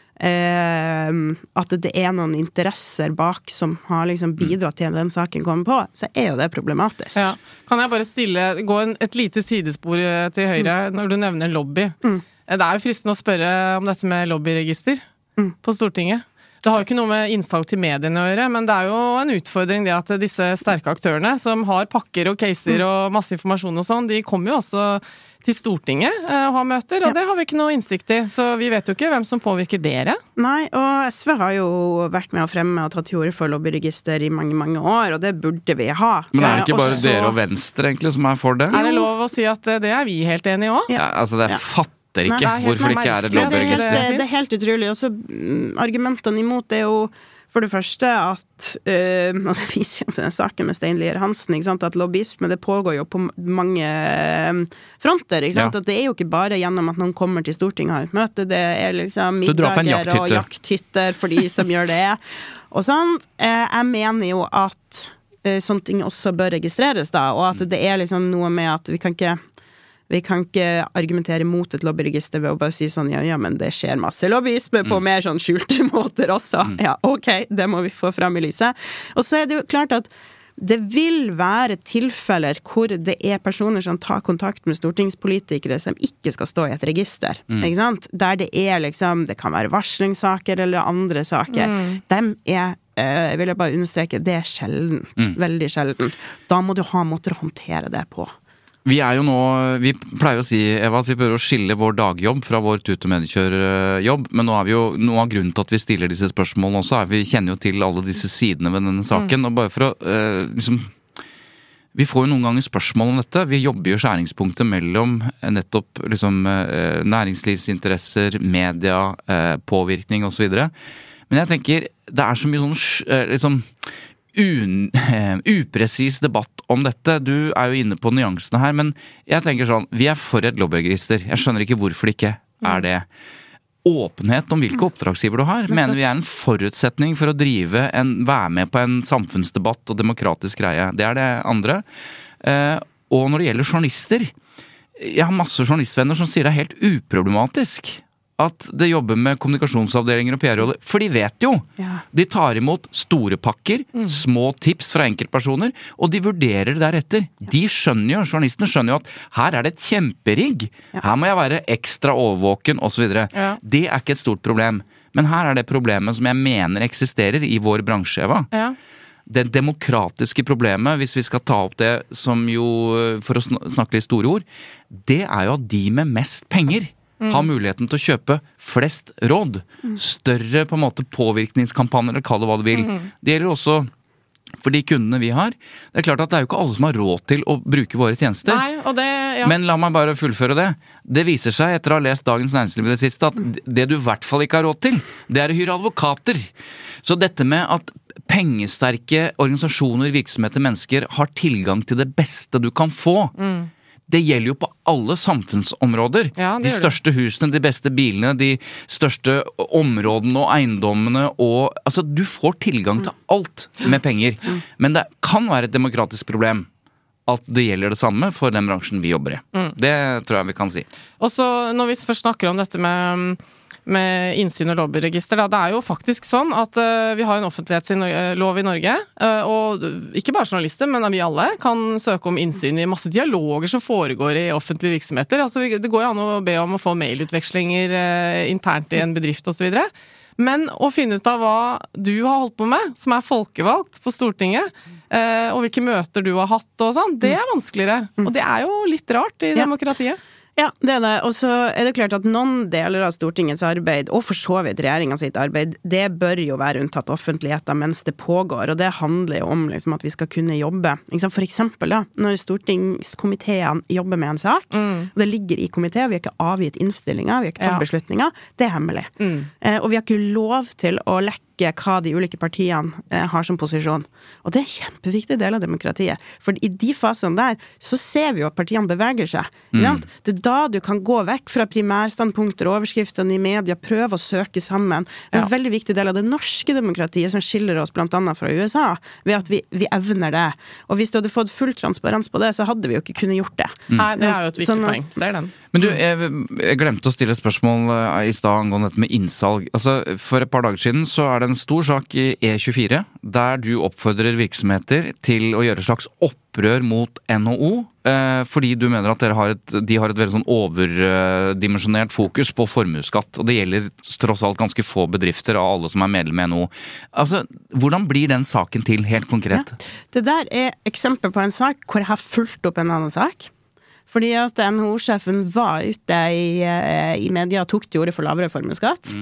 at det noen interesser bak som har liksom bidratt til at den saken kommer på, så jo det problematisk. Ja. Kan jeg bare gå et lite sidespor til høyre når du nevner lobby? Det jo fristende å spørre om dette med lobbyregister på Stortinget. Det har jo ikke noe med innsalg til mediene å gjøre, men det jo en utfordring det at disse sterke aktørene som har pakker og caser og masse informasjon og sånn, de kommer jo også til Stortinget og har møter, og det har vi ikke noe innsikt i, så vi vet jo ikke hvem som påvirker dere. Nei, og SV har jo vært med å fremme og tatt til orde for lobbyregister i mange, mange år, og det burde vi ha. Men det ikke bare dere og Venstre egentlig som for det? Det lov å si at det vi helt enige også? Ja, altså det fatter ikke hvorfor det ikke et lobbyregister. Det helt utrolig, og så argumentene imot jo for det første at, og det viser jo denne saken med Stein Lier Hansen, ikke sant, at lobbyisme, det pågår jo på mange fronter, ikke sant, at det jo ikke bare gjennom at noen kommer til Stortinget og har et møte, det liksom middager og jakthytter for de som gjør det, og sånn. Jeg mener jo at sånne ting også bør registreres da, og at det liksom noe med at vi kan ikke argumentere mot et lobbyregister ved å bare si sånn, ja, men det skjer masse lobbyisme på mer sånn skjulte måter også. Ja, ok, det må vi få frem i lyset. Og så det jo klart at det vil være tilfeller hvor det personer som tar kontakt med stortingspolitikere som ikke skal stå i et register, ikke sant? Der det liksom, det kan være varslingssaker eller andre saker. Dem jeg vil bare understreke, det sjeldent, veldig sjeldent. Da må du ha måter å håndtere det på. Vi jo nå, vi pleier å si, Eva, at vi prøver å skille vår dagjobb fra vår tut- og mediekjørjobb, men nå vi jo, noe av grunnen til at vi stiller disse spørsmålene også, vi kjenner jo til alle disse sidene ved denne saken, og bare for å, liksom, vi får jo noen ganger spørsmål om dette, vi jobber jo skjæringspunktet mellom nettopp, liksom, næringslivsinteresser, media, påvirkning og så videre, men jeg tenker, det så mye sånn, liksom, upresis debatt om dette. Du jo inne på nyansene her, men jeg tenker sånn, vi for et lobbyregister. Jeg skjønner ikke hvorfor det ikke det. Åpenhet om hvilke oppdragsgiver du har, mener vi en forutsetning for å være med på en samfunnsdebatt og demokratisk greie. Det det andre. Og når det gjelder journalister, jeg har masse journalistvenner som sier det helt uproblematisk at det jobber med kommunikasjonsavdelinger og PR-roller, for de vet jo. De tar imot store pakker, små tips fra enkeltpersoner, og de vurderer det deretter. De skjønner jo, journalistene skjønner jo at her det et kjemperigg. Her må jeg være ekstra overvåken, og så videre. Det ikke et stort problem. Men her det problemet som jeg mener eksisterer i vår bransje, Eva. Det demokratiske problemet, hvis vi skal ta opp det som jo, for å snakke litt store ord, det jo at de med mest penger har muligheten til å kjøpe flest råd, større på en måte påvirkningskampanjer, eller kall det hva du vil. Det gjelder også for de kundene vi har. Det klart at det jo ikke alle som har råd til å bruke våre tjenester. Nei, og det, Men la meg bare fullføre det. Det viser seg etter å ha lest Dagens Næringsliv i det siste at det du i hvert fall ikke har råd til, det å hyre advokater. Så dette med at pengesterke organisasjoner, virksomheter, mennesker har tilgang til det beste du kan få, det gjelder jo på alle samfunnsområder. De største husene, de beste bilene, de største områdene og eiendommene, og altså du får tilgang til alt med penger. Men det kan være et demokratisk problem at det gjelder det samme for den bransjen vi jobber i. Det tror jeg vi kan si. Og så når vi først snakker om dette med innsyn og lobbyregister, det jo faktisk sånn at vi har en offentlighetslov i Norge, og ikke bare journalister, men vi alle kan søke om innsyn i masse dialoger som foregår i offentlige virksomheter. Altså, det går jo an å be om å få mailutvekslinger internt i en bedrift og så videre. Men å finne ut av hva du har holdt på med, som folkevalgt på Stortinget, og hvilke møter du har hatt og sånn, det vanskeligere. Og det jo litt rart i demokratiet. Ja, det det. Og så det klart at noen deler av Stortingets arbeid, og for så vidt regjeringen sitt arbeid, det bør jo være unntatt offentligheten mens det pågår, og det handler jo om liksom, at vi skal kunne jobbe. For eksempel da, når stortingskomiteen jobber med en sak, og det ligger i komiteen, vi har ikke avgitt innstillinger, vi har ikke tatt beslutninger, det hemmelig. Og vi har ikke lov til å lekke hva de ulike partiene har som posisjon. Og det en kjempeviktig del av demokratiet. For i de fasene der, så ser vi jo at partiene beveger seg. Det da du kan gå vekk fra primærstandpunkter og overskriftene i media, prøve å søke sammen. Det en veldig viktig del av det norske demokratiet som skiller oss blant annet fra USA, ved at vi evner det. Og hvis du hadde fått full transparens på det, så hadde vi jo ikke kunnet gjort det. Nei, det jo et viktig poeng. Ser den. Men du, jeg glemte å stille et spørsmål i sted angående dette med innsalg. Altså, for et par dager siden så det en stor sak i E24, der du oppfordrer virksomheter til å gjøre et slags opprør mot NHO, fordi du mener at de har et veldig sånn overdimensjonert fokus på formuesskatt, og det gjelder tross alt ganske få bedrifter av alle som medlem i NHO. Altså, hvordan blir den saken til helt konkret? Ja, det der eksempel på en sak hvor jeg har fulgt opp en annen sak. Fordi at NHO-sjefen var ute i media og tok til orde for lavere formuesskatt.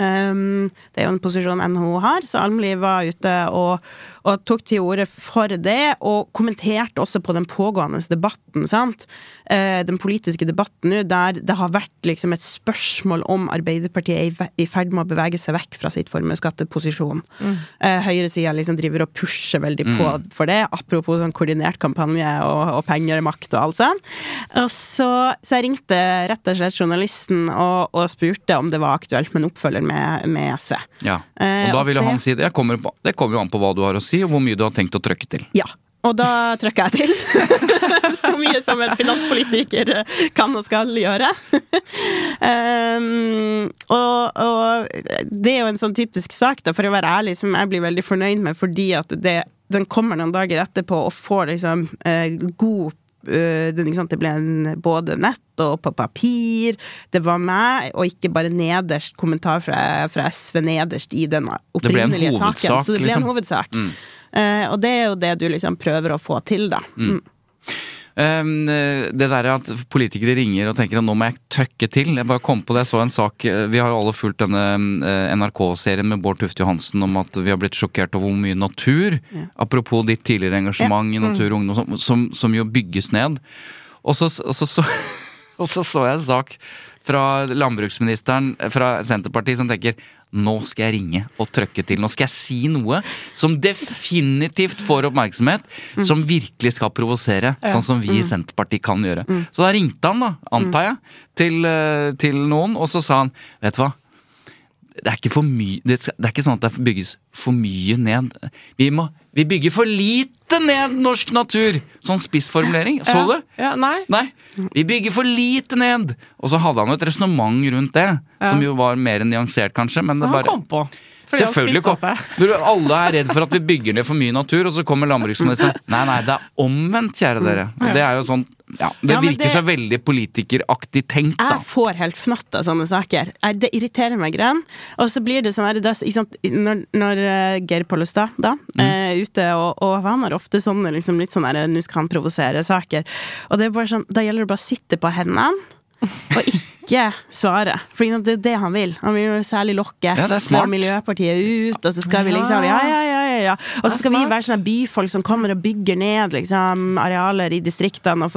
Det jo en posisjon NHO har, så Almliv var ute og tok til orde for det, og kommenterte også på den pågående debatten, sant? Den politiske debatten nå, der det har vært liksom et spørsmål om Arbeiderpartiet i ferd med å bevege seg vekk fra sitt formuesskatteposisjon. Høyresiden liksom driver og pusher veldig på for det, apropos sånn koordinert kampanje og penger, makt og alt sånn. Og så jeg ringte rett og slett journalisten og spurte om det var aktuelt med en oppfølger med SV. Ja, og da ville han si det. Det kommer jo an på hva du har å si, og hvor mye du har tenkt å trykke til. Ja, og da trykker jeg til. Så mye som en finanspolitiker kan og skal gjøre. Og det jo en sånn typisk sak, da, for å være ærlig, som jeg blir veldig fornøyd med, fordi at det den kommer noen dager etterpå og får liksom god det ble både nett og på papir, det var meg, og ikke bare nederst kommentar fra SV nederst i den opprinnelige saken, så det ble en hovedsak. Og det jo det du liksom prøver å få til da. Det der at politikere ringer og tenker at nå må jeg trykke til. Jeg bare kom på det, jeg så en sak. Vi har jo alle fulgt denne NRK-serien med Bård Tufte Johansen om at vi har blitt sjokkert over hvor mye natur, apropos ditt tidligere engasjement i Natur og Ungdom, som jo bygges ned. Og så jeg en sak fra landbruksministeren fra Senterpartiet som tenker nå skal jeg ringe og trykke til. Nå skal jeg si noe som definitivt får oppmerksomhet, som virkelig skal provosere, sånn som vi i Senterpartiet kan gjøre. Så da ringte han da, antar jeg, til noen, og så sa han, vet du hva, det er ikke for mye, det er ikke sånn at det bygges for mye ned. Vi bygger for lite ned norsk natur. Sånn spissformulering. Så du? Ja, nei. Vi bygger for lite ned. Og så hadde han jo et resonemang rundt det, som jo var mer nyansert kanskje, men så det bare... Så han kom på. Selvfølgelig kom. Alle redd for at vi bygger ned for mye natur, og så kommer landbruksministeren. Nei, det omvendt, kjære dere. Det jo sånn, det virker så veldig politikeraktig tenkt da. Jeg får helt fnatt av sånne saker. Det irriterer meg grann. Og så blir det sånn her, når Geir Pollestad da, ute, og han har ofte sånne, liksom litt sånn her, nå skal han provosere saker. Og det bare sånn, da gjelder det bare å sitte på hendene, og ikke svare. For det det han vil. Han vil jo særlig lokke Miljøpartiet ut, og så skal vi liksom, og så skal vi være sånne byfolk som kommer og bygger ned liksom, arealer i distriktene,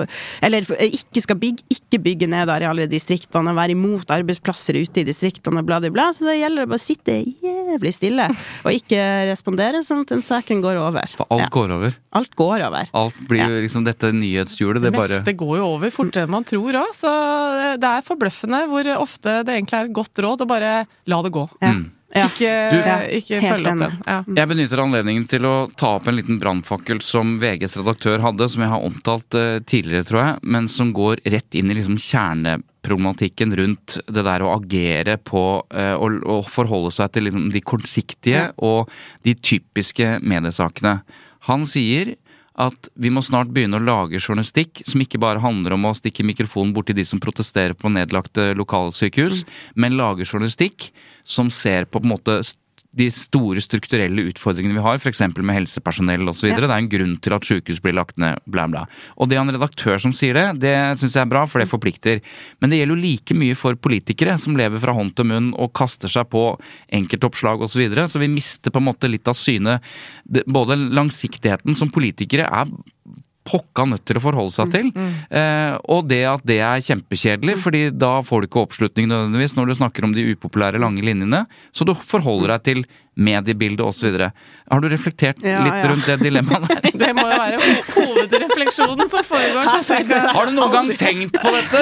ikke bygge ned arealer i distriktene, og være imot arbeidsplasser ute i distriktene, bla, så det gjelder bare å sitte jævlig stille, og ikke respondere sånn at den saken går over. For alt går over? Alt går over. Alt blir jo liksom dette nyhetshjulet, det bare... Det går jo over fortere enn man tror også, så det forbløffende hvor ofte det egentlig et godt råd å bare la det gå. Ikke følge opp den. Jeg benytter anledningen til å ta opp en liten brannfakkel som VGs redaktør hadde, som jeg har omtalt tidligere, tror jeg, men som går rett inn i liksom kjerneproblematikken rundt det der å agere på og forholde seg til liksom de kortsiktige og de typiske mediesakene. Han sier at vi må snart begynne å lage journalistikk som ikke bare handler om å stikke mikrofonen bort til de som protesterer på nedlagte lokalsykehus, men lage journalistikk som ser på en måte de store strukturelle utfordringene vi har, for eksempel med helsepersonell og så videre. Det en grunn til at sykehus blir lagt ned, bla bla. Og det en redaktør som sier det synes jeg bra, for det forplikter. Men det gjelder jo like mye for politikere som lever fra hånd til munn og kaster seg på enkeltoppslag og så videre. Så vi mister på en måte litt av syne, både langsiktigheten som politikere pokka nødt til å forholde seg til, og det at det kjempekjedelig, fordi da får du ikke oppslutning nødvendigvis når du snakker om de upopulære lange linjene, så du forholder deg til mediebildet og så videre. Har du reflektert litt rundt det dilemmaet der? Det må jo være hovedrefleksjonen som foregår. Har du noen gang tenkt på dette?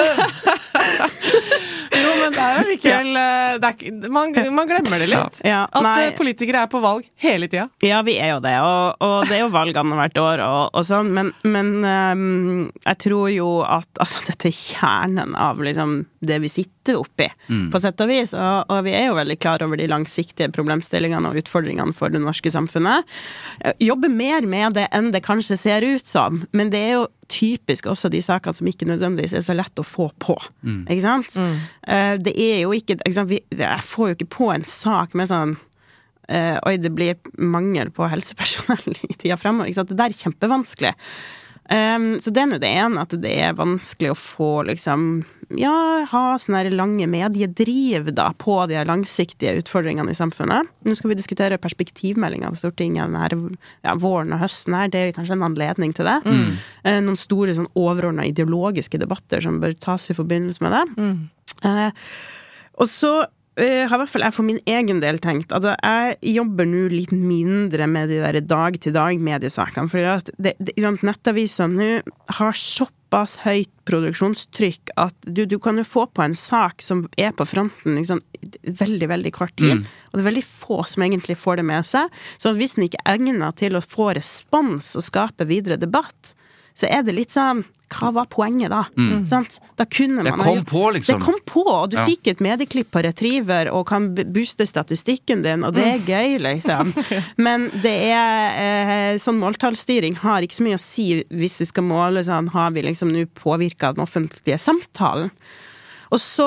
Jo, men det jo likevel man glemmer det litt. At politikere på valg hele tida. Ja, vi jo det, og det jo valgene hvert år og sånn, men jeg tror jo at altså, dette kjernen av liksom, det vi sitter oppi, på sett og vis, og vi jo veldig klar over de langsiktige problemstillingene og utfordringene for det norske samfunnet. Jobber mer med det enn det kanskje ser ut som, men det jo typisk også de sakene som ikke nødvendigvis så lett å få på, ikke sant? Det jo ikke, ikke sant? Jeg får jo ikke på en sak med sånn oi, det blir mangel på helsepersonell i tida fremover, ikke sant? Det kjempevanskelig. Så det jo det ene, at det vanskelig å få liksom, ha sånne lange mediedriv da, på de langsiktige utfordringene i samfunnet. Nå skal vi diskutere perspektivmeldingen av Stortinget denne våren og høsten her, det kanskje en anledning til det. Noen store sånn overordnede ideologiske debatter som bør tas i forbindelse med det. Og så har i hvert fall jeg for min egen del tenkt at jeg jobber nå litt mindre med de der dag-til-dag mediesakene, for at nettavisene nå har såpass høyt produksjonstrykk at du kan jo få på en sak som på fronten liksom, veldig, veldig kort tid, og det veldig få som egentlig får det med seg, så hvis den ikke egner til å få respons og skape videre debatt, så det litt sånn, hva var poenget da? Sant? Da kunne man... Det kom på, liksom. Det kom på, og du fikk et medieklipp på Retriever, og kan booste statistikken din, og det gøy, liksom. Men det sånn måltallsstyring har ikke så mye å si hvis vi skal måle sånn, har vi liksom nå påvirket den offentlige samtalen? Og så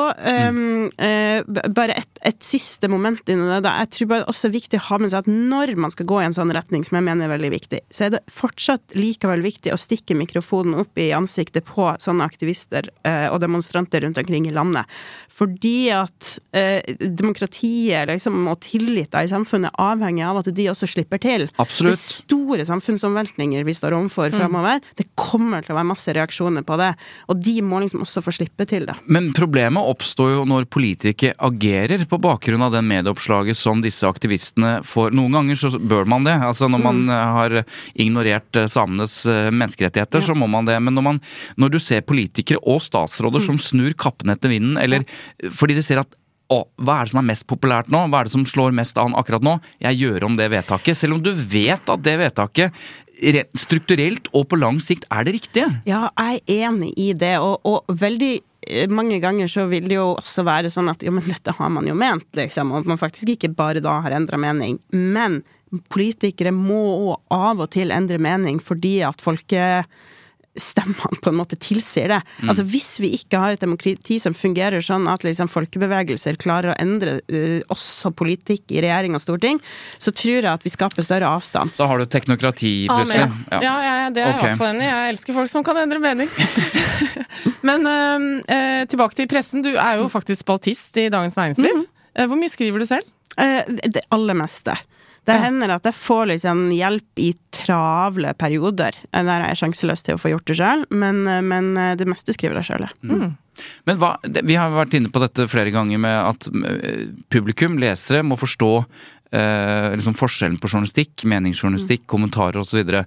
bare et siste moment inne det, jeg tror bare også viktig å ha med seg at når man skal gå i en sånn retning, som jeg mener veldig viktig, så det fortsatt likevel viktig å stikke mikrofonen opp i ansiktet på sånne aktivister og demonstranter rundt omkring i landet. Fordi at demokratiet liksom, og tillit i samfunnet er avhengig av at de også slipper til. Absolutt. Det store samfunnsomveltninger vi står overfor fremover, det kommer til å være masse reaksjoner på det, og de må liksom også få slippe til det. Men problemet oppstår jo når politikere agerer på bakgrunn av den medieoppslaget som disse aktivistene får. Noen ganger så bør man det. Altså når man har ignorert samenes menneskerettigheter, så må man det. Men når du ser politikere og statsråder som snur kappen etter vinden, eller fordi de ser at hva det som mest populært nå? Hva det som slår mest an akkurat nå? Jeg gjør om det vedtaket. Selv om du vet at det vedtaket strukturelt og på lang sikt det riktige. Ja, jeg enig i det, og veldig mange ganger så vil det jo også være sånn at jo, men dette har man jo ment, liksom, og at man faktisk ikke bare da har endret mening. Men politikere må av og til endre mening fordi at stemmene på en måte tilsier det. Altså hvis vi ikke har et demokrati som fungerer sånn at liksom folkebevegelser klarer å endre også politikk i regjering og storting, så tror jeg at vi skaper større avstand. Da har du teknokrati plutselig. Ja, det jeg i hvert fall enig. Jeg elsker folk som kan endre mening. Men tilbake til pressen. Du jo faktisk spaltist i Dagens Næringsliv. Hvor mye skriver du selv? Det aller meste. Det hender at jeg får liksom hjelp i travle perioder der jeg sjanseløs til å få gjort det selv, men det meste skriver jeg selv. Men vi har vært inne på dette flere ganger med at publikum, lesere, må forstå liksom forskjellen på journalistikk, meningsjournalistikk, kommentarer og så videre.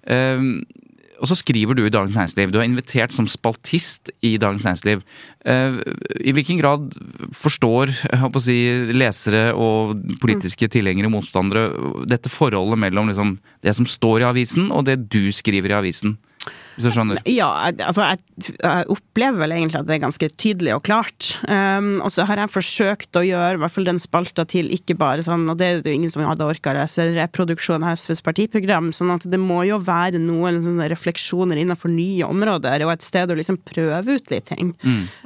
Og så skriver du i Dagens Næringsliv. Du invitert som spaltist i Dagens Næringsliv. I hvilken grad forstår lesere og politiske tilhengere, motstandere, dette forholdet mellom liksom, det som står i avisen og det du skriver i avisen? Hvis du skjønner. Ja, altså jeg opplever vel egentlig at det ganske tydelig og klart. Og så har jeg forsøkt å gjøre i hvert fall den spalta til ikke bare sånn, og det jo ingen som hadde orket å lese reproduksjon av SVs partiprogram, sånn at det må jo være noen sånne refleksjoner innenfor nye områder, og et sted å liksom prøve ut litt ting.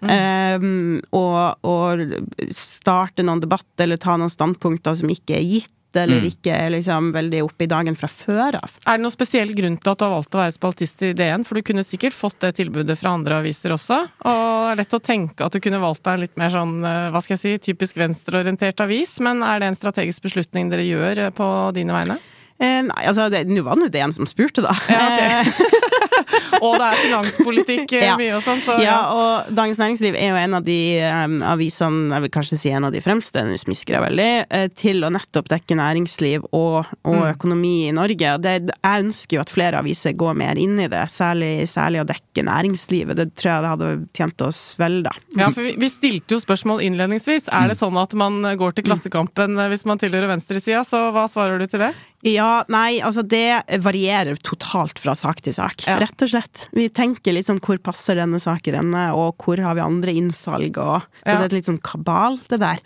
Og starte noen debatt, eller ta noen standpunkter som ikke gitt, eller ikke liksom veldig oppe i dagen fra før av. Det noen spesiell grunn til at du har valgt å være spaltist i DN? For du kunne sikkert fått det tilbudet fra andre aviser også, og det lett å tenke at du kunne valgt deg en litt mer sånn, hva skal jeg si, typisk venstreorientert avis, men det en strategisk beslutning dere gjør på dine vegne? Nei, altså, nå var det DN som spurte da. Ja, ok. Og det finanspolitikk mye og sånn. Så, ja, og Dagens Næringsliv jo en av de avisene, jeg vil kanskje si en av de fremste, den smisker jeg veldig, til å nettopp dekke næringsliv og økonomi i Norge. Jeg ønsker jo at flere aviser går mer inn i det, særlig å dekke næringslivet. Det tror jeg det hadde tjent oss vel da. Ja, for vi stilte jo spørsmål innledningsvis. Det sånn at man går til Klassekampen hvis man tilhører venstresida, så hva svarer du til det? Ja, nei, altså det varierer totalt fra sak til sak, rett og slett. Vi tenker litt sånn, hvor passer denne saken denne, og hvor har vi andre innsalg, og så det litt sånn kabal, det der.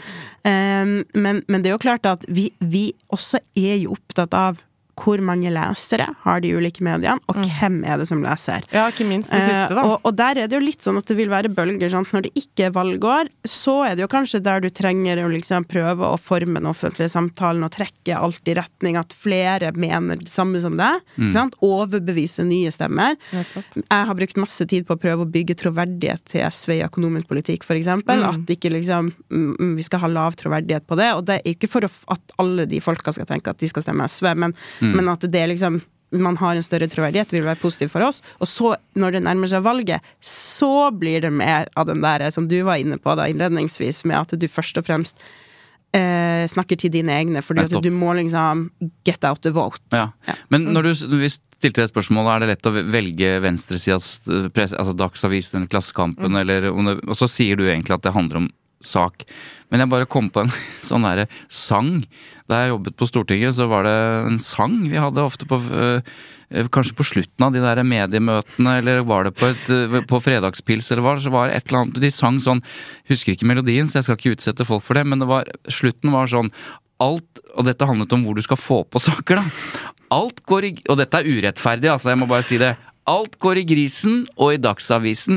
Men det jo klart at vi også jo opptatt av hvor mange lesere har de ulike mediene, og hvem det som leser. Ja, ikke minst det siste da. Og der det jo litt sånn at det vil være bølger, sånn at når det ikke valgår, så det jo kanskje der du trenger å liksom prøve å forme den offentlige samtalen og trekke alt i retning at flere mener det samme som deg, sant? Overbevise nye stemmer. Jeg har brukt masse tid på å prøve å bygge troverdighet til SV i økonomisk politikk, for eksempel, at ikke liksom vi skal ha lav troverdighet på det, og det ikke for at alle de folka skal tenke at de skal stemme SV, men at det liksom, man har en større troverdighet, vil være positiv for oss, og så, når det nærmer seg valget, så blir det mer av den der, som du var inne på da, innledningsvis, med at du først og fremst snakker til dine egne, fordi at du må liksom get out the vote. Ja. Men når vi stilte det spørsmålet, det lett å velge venstresidas presse, altså Dagsavisen eller Klassekampen, og så sier du egentlig at det handler om sak. Men jeg bare kom på en sånn der sang. Da jeg jobbet på Stortinget, så var det en sang vi hadde ofte på kanskje på slutten av de der mediemøtene, eller var det på fredagspils, eller hva, så var det et eller annet, de sang sånn, husker ikke melodien, så jeg skal ikke utsette folk for det, men slutten var sånn, alt, og dette handlet om hvor du skal få på saker da, alt går og dette urettferdig, altså, jeg må bare si det, alt går i grisen og i Dagsavisen.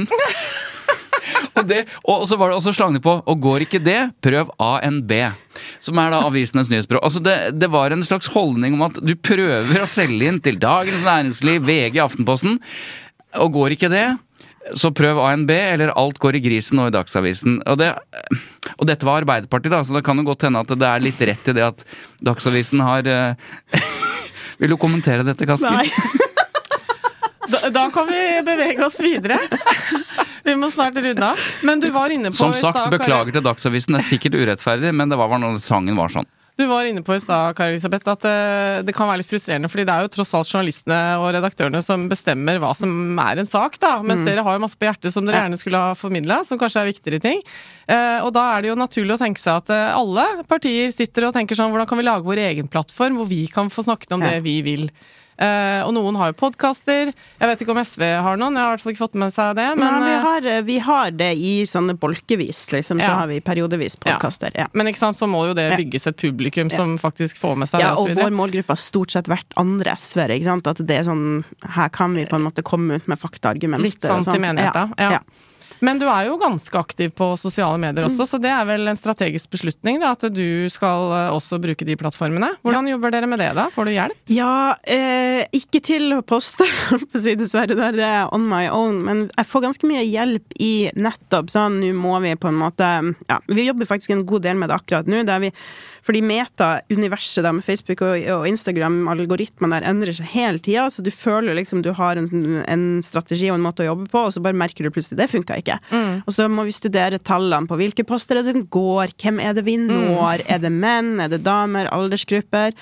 Og så var det også slangene på, og går ikke det, prøv ANB, som da avisenes nyhetsbyrå. Altså det var en slags holdning om at du prøver å selge inn til Dagens Næringsliv, VG, Aftenposten, og går ikke det, så prøv ANB, eller alt går i grisen og i Dagsavisen. Og dette var Arbeiderpartiet da, så det kan jo godt hende at det litt rett i det at Dagsavisen har... Vil du kommentere dette, Kasker? Nei. Da kan vi bevege oss videre. Vi må snart runde av. Men du var inne på... Som sagt, beklager til Dagsavisen. Det sikkert urettferdig, men det var når sangen var sånn. Du var inne på i stad, Kari Elisabeth, at det kan være litt frustrerende, fordi det jo tross alt journalistene og redaktørene som bestemmer hva som en sak, da. Mens dere har jo masse på hjertet som dere gjerne skulle ha formidlet, som kanskje viktigere ting. Og da det jo naturlig å tenke seg at alle partier sitter og tenker sånn, hvordan kan vi lage vår egen plattform, hvor vi kan få snakket om det vi vil. Og noen har jo podcaster. Jeg vet ikke om SV har noen. Jeg har i hvert fall ikke fått med seg det. Men vi har det i sånne bolkevis, liksom. Så har vi periodevis podcaster. Ja. Men ikke sant, så må jo det bygges et publikum som faktisk får med seg det. Og vår målgruppe har stort sett vært andre SV-er, ikke sant? At det sånn, her kan vi på en måte komme ut med faktaargumenter. Litt sånn til menigheten. Ja. Men du jo ganske aktiv på sosiale medier også, så det vel en strategisk beslutning da, at du skal også bruke de plattformene. Hvordan jobber dere med det da? Får du hjelp? Ja, ikke til å poste, for å si dessverre, der det on my own, men jeg får ganske mye hjelp i nettopp, sånn, nå må vi på en måte, vi jobber faktisk en god del med det akkurat nå, der vi fordi meta-universet da, med Facebook og Instagram, algoritmen der endrer seg hele tiden, så du føler liksom du har en strategi og en måte å jobbe på, og så bare merker du plutselig, det funker ikke. Og så må vi studere tallene på hvilke poster det går, hvem det vi når, det menn, det damer, aldersgrupper.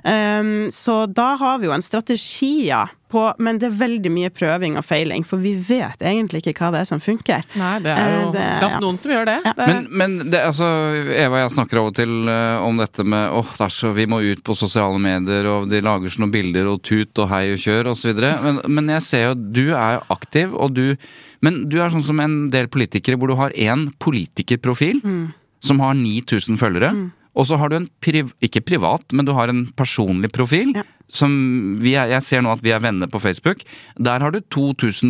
Så da har vi jo en strategi, men det veldig mye prøving og feiling, for vi vet egentlig ikke hva det som funker. Nei, det jo knapt noen som gjør det. Ja. Men det, altså, Eva og jeg snakker av og til om dette med, vi må ut på sosiale medier, og de lager sånne bilder, og tut, og hei og kjør, og så videre. Men jeg ser jo, du jo aktiv, og men du sånn som en del politikere, hvor du har en politikerprofil, som har 9000 følgere, og så har du en, ikke privat, men du har en personlig profil, som jeg ser nå at vi venner på Facebook. Der har du 2000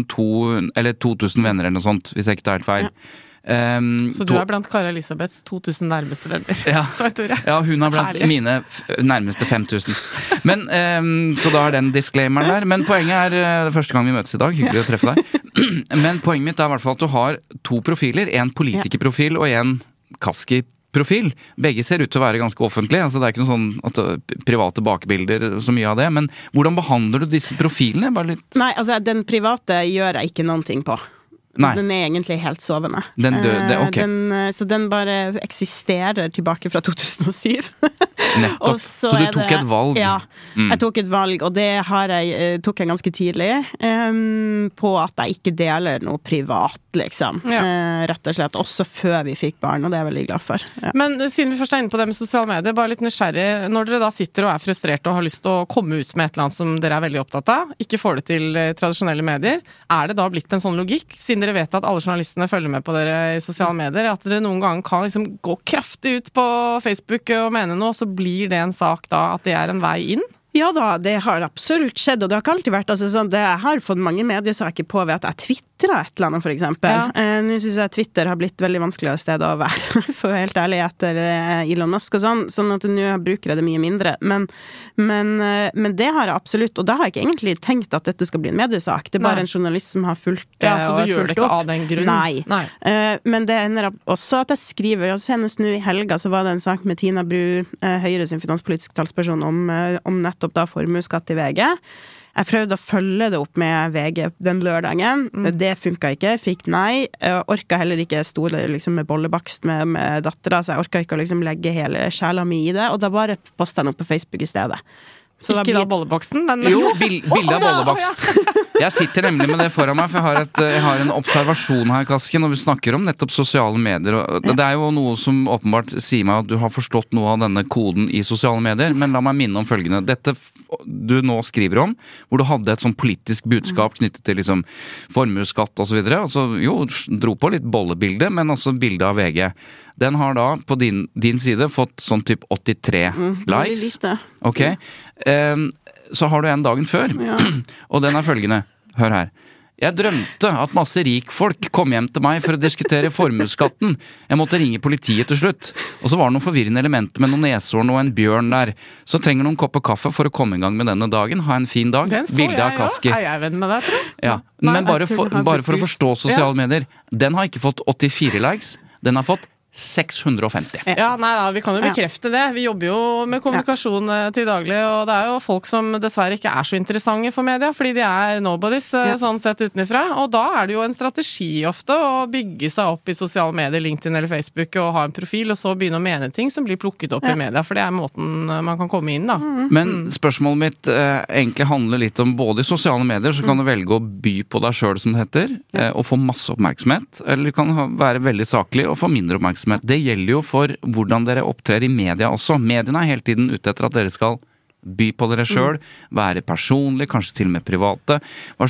venner eller noe sånt, hvis jeg ikke tar helt feil. Så du blant Kari Elisabeths 2000 nærmeste venner. Ja, hun blant mine nærmeste 5000. Men, så da den disclaimeren der. Men poenget det første gang vi møtes i dag. Hyggelig å treffe deg. Men poenget mitt i hvert fall at du har to profiler. En politikerprofil og en Kaski-profil. Begge ser ut til å være ganske offentlige. Altså, det ikke noe sånn at private bakbilder, så mye av det. Men hvordan behandler du disse profilene? Nei, altså den private gjør jeg ikke noen ting på. Nei. Den egentlig helt sovende. Den døde, ok. Så den bare eksisterer tilbake fra 2007. Nettopp. Så du tok et valg? Ja, jeg tok et valg, og det tok jeg ganske tidlig, på at jeg ikke deler noe privat, liksom. Rett og slett, også før vi fikk barn, og det jeg veldig glad for. Ja. Men siden vi først inne på det med sosiale medier, bare litt nysgjerrig, når dere da sitter og frustrert og har lyst til å komme ut med et eller annet som dere veldig opptatt av, ikke får det til tradisjonelle medier, det da blitt en sånn logikk, siden dere vet at alle journalistene følger med på dere i sosiale medier, at dere noen ganger kan liksom gå kraftig ut på Facebook og mene noe, så blir det en sak da at det en vei inn? Ja da, det har absolutt skjedd, og det har ikke alltid vært sånn, jeg har fått mange mediesaker på ved at jeg twitterer et eller annet, for eksempel. Nå synes jeg Twitter har blitt veldig vanskeligere sted å være, for helt ærlig, etter Elon Musk og sånn at nå bruker jeg det mye mindre. Men det har jeg absolutt, og da har jeg ikke egentlig tenkt at dette skal bli en mediesak. Det bare en journalist som har fulgt opp. Ja, så du gjør det ikke av den grunn? Nei. Men det ender også at jeg skriver, og senest nå i helga så var det en sak med Tina Bru, Høyre sin finanspolitisk talsperson, om nettopp da formuesskatt i VG. Jeg prøvde å følge det opp med VG den lørdagen. Det funket ikke, fikk nei. Jeg orket heller ikke stole liksom, med bollebakst med dattera, så jeg orket ikke å liksom, legge hele sjela mi i det, og da bare postet jeg noe på Facebook i stedet. Så ikke da bollebaksten? Jo, bilde av bollebakst. Jeg sitter nemlig med det foran meg, for jeg har en observasjon her, Kaski, når vi snakker om nettopp sosiale medier. Og det jo noe som åpenbart sier meg at du har forstått noe av denne koden i sosiale medier, men la meg minne om følgende. Dette du nå skriver om, hvor du hadde et sånn politisk budskap knyttet til liksom formuesskatt og så videre, altså jo, dro på litt bollebilde, men også bilde av VG. Den har da på din side fått sånn typ 83 likes. Ok. Så har du en dagen før, og den følgende. Hør her. Jeg drømte at masse rikfolk kom hjem til meg for å diskutere formuesskatten. Jeg måtte ringe politiet til slutt. Og så var det noen forvirrende elementer med noen neshorn og en bjørn der. Så trenger noen kopper kaffe for å komme i gang med denne dagen. Ha en fin dag. Bilde av Kaski. Jeg venn med deg, tror jeg? Ja. Men bare for å forstå sosiale medier. Den har ikke fått 84 likes. Den har fått 650. Ja, nei da, vi kan jo bekrefte det. Vi jobber jo med kommunikasjon til daglig, og det jo folk som dessverre ikke så interessante for media, fordi de nobodies sånn sett utenifra. Og da det jo en strategi ofte å bygge seg opp i sosiale medier, LinkedIn eller Facebook, og ha en profil, og så begynne å mene ting som blir plukket opp i media, for det måten man kan komme inn da. Men spørsmålet mitt egentlig handler litt om både i sosiale medier, så kan du velge å by på deg selv, som det heter, og få masse oppmerksomhet, eller det kan være veldig saklig og få mindre oppmerksomhet. Det gjelder jo for hvordan dere opptrer i media også. Mediene hele tiden ute etter at dere skal by på dere selv, være personlig, kanskje til og med private. Hva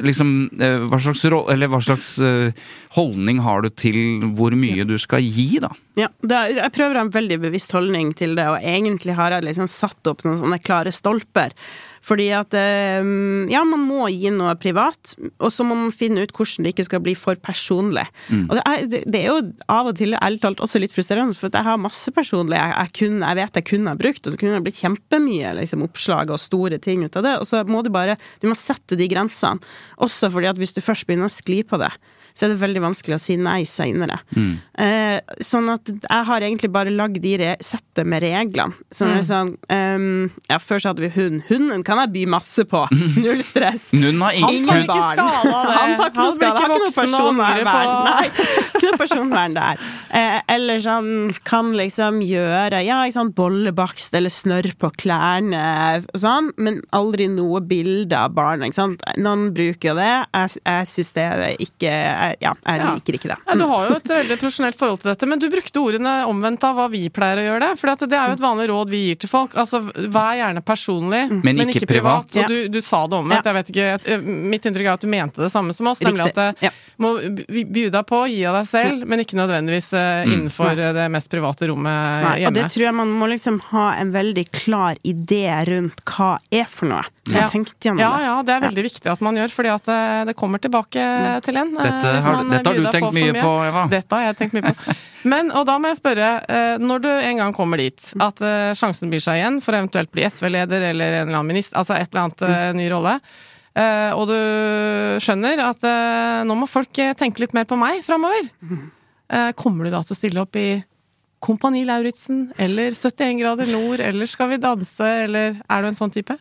slags holdning har du til hvor mye du skal gi, da? Ja, jeg prøver å ha en veldig bevisst holdning til det, og egentlig har jeg liksom satt opp noen sånne klare stolper. Fordi at, man må gi noe privat, og så må man finne ut hvordan det ikke skal bli for personlig. Og det jo av og til, ærlig talt, også litt frustrerende, for at jeg har masse personlig jeg vet jeg kunne ha brukt, og så kunne det blitt kjempemye liksom, oppslag og store ting ut av det, og så må du må sette de grensene. Også fordi at hvis du først begynner å skli på det, så det veldig vanskelig å si nei senere. Sånn at jeg har egentlig bare lagd settet med reglene. Sånn, før så hadde vi hund. Hunden kan jeg by masse på. Null stress. Hunden har ingen Han tar ikke skade av det. Han blir ikke voksen og angrer på. Nei, ikke noe personvern der. Eller sånn, kan liksom gjøre, bollebakst eller snørr på klærne, og sånn, men aldri noe bilde av barn, ikke sant? Noen bruker jo det. Jeg synes det ikke jeg liker ikke det. Ja, du har jo et veldig profesjonelt forhold til dette, men du brukte ordene omvendt av hva vi pleier å gjøre det, for det jo et vanlig råd vi gir til folk. Altså, vær gjerne personlig, men ikke privat. Så du sa det omvendt. Jeg vet ikke, mitt inntrykk at du mente det samme som oss, nemlig at det må by deg på, gi av deg selv, men ikke nødvendigvis innenfor det mest private rommet hjemme. Og det tror jeg man må liksom ha en veldig klar idé rundt hva for noe. Ja, det veldig viktig at man gjør, fordi at det kommer tilbake til en. Dette har du tenkt mye på, Eva. Dette har jeg tenkt mye på. Men, og da må jeg spørre, når du en gang kommer dit, at sjansen byr seg igjen for eventuelt bli SV-leder eller en eller annen minister, altså et eller annet ny rolle, og du skjønner at nå må folk tenke litt mer på meg fremover. Kommer du da til å stille opp i Kompani Lauritzen, eller 71 grader nord, eller Skal vi danse, eller du en sånn type?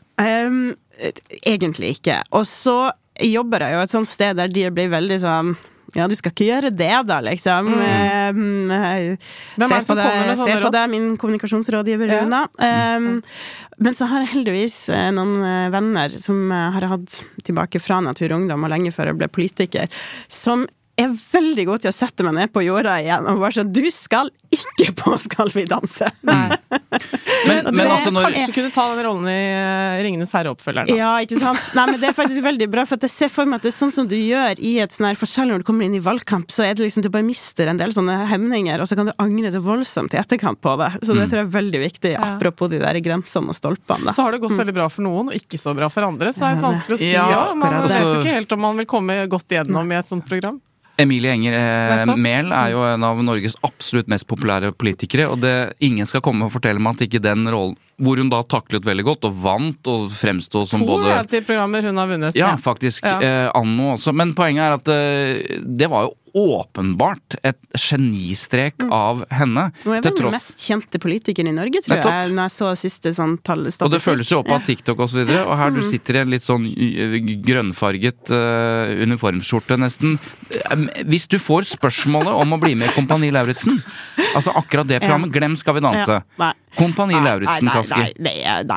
Egentlig ikke. Og så jobber jeg jo et sånt sted der de blir veldig sånn, du skal ikke gjøre det da, liksom. Hvem det som kommer med sånne råd? Se på det, min kommunikasjonsrådgiver, Runa. Men så har jeg heldigvis noen venner som har hatt tilbake fra Natur og Ungdom, og lenge før jeg ble politiker, som veldig god til å sette meg ned på jorda igjen og bare sånn, du skal ikke på Skal vi danse. Men altså når du kunne ta den rollen i Ringenes herre-oppfølgeren da. Ja, ikke sant? Nei, men det faktisk veldig bra, for at jeg ser for meg at det sånn som du gjør i et sånn her, for selv når du kommer inn i valgkamp, så det liksom, du bare mister en del sånne hemninger, og så kan du angre så voldsomt i etterkant på det. Så det tror jeg veldig viktig, apropos de der grensene og stolpene. Da. Så har det gått veldig bra for noen, og ikke så bra for andre, så det litt vanskelig å si. Man vet jo ikke helt om man vil komme godt igjennom i et sånt program. Emilie Enger Mehl jo en av Norges absolutt mest populære politikere, og ingen skal komme og fortelle meg at ikke den rollen, hvor hun da taklet veldig godt og vant og fremstod som både... 2 reality-programmer hun har vunnet. Ja, faktisk. Anno også. Men poenget at det var jo åpenbart et genistrek av henne. Hun vel den mest kjente politikeren i Norge, tror jeg, når jeg så siste sånn tallstatistikk. Og det føles jo opp av TikTok og så videre, og her du sitter i en litt sånn grønnfarget uniformskjorte nesten. Hvis du får spørsmålet om å bli med i Kompani Lauritzen, altså akkurat det programmet, glem Skal vi danse. Kompani Lauritzen, Kaski.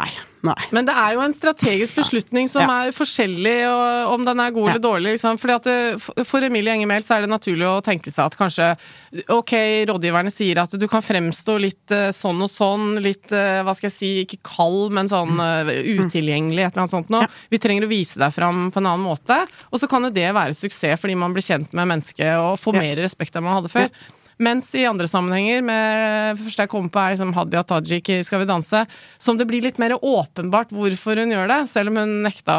Nei. Men det jo en strategisk beslutning som forskjellig, og om den god eller dårlig, liksom. Fordi at for Emilie Enger Mehl så det naturlig å tenke seg at kanskje, ok, rådgiverne sier at du kan fremstå litt sånn og sånn, litt, hva skal jeg si, ikke kald, men sånn utilgjengelig, et eller annet sånt nå. Vi trenger å vise deg fram på en annen måte, og så kan jo det være suksess fordi man blir kjent med mennesket og får mer respekt enn man hadde før. Mens i andre sammenhenger, med først jeg kom på som Hadia Tajik i Skal vi danse, som det blir litt mer åpenbart hvorfor hun gjør det, selv om hun nekta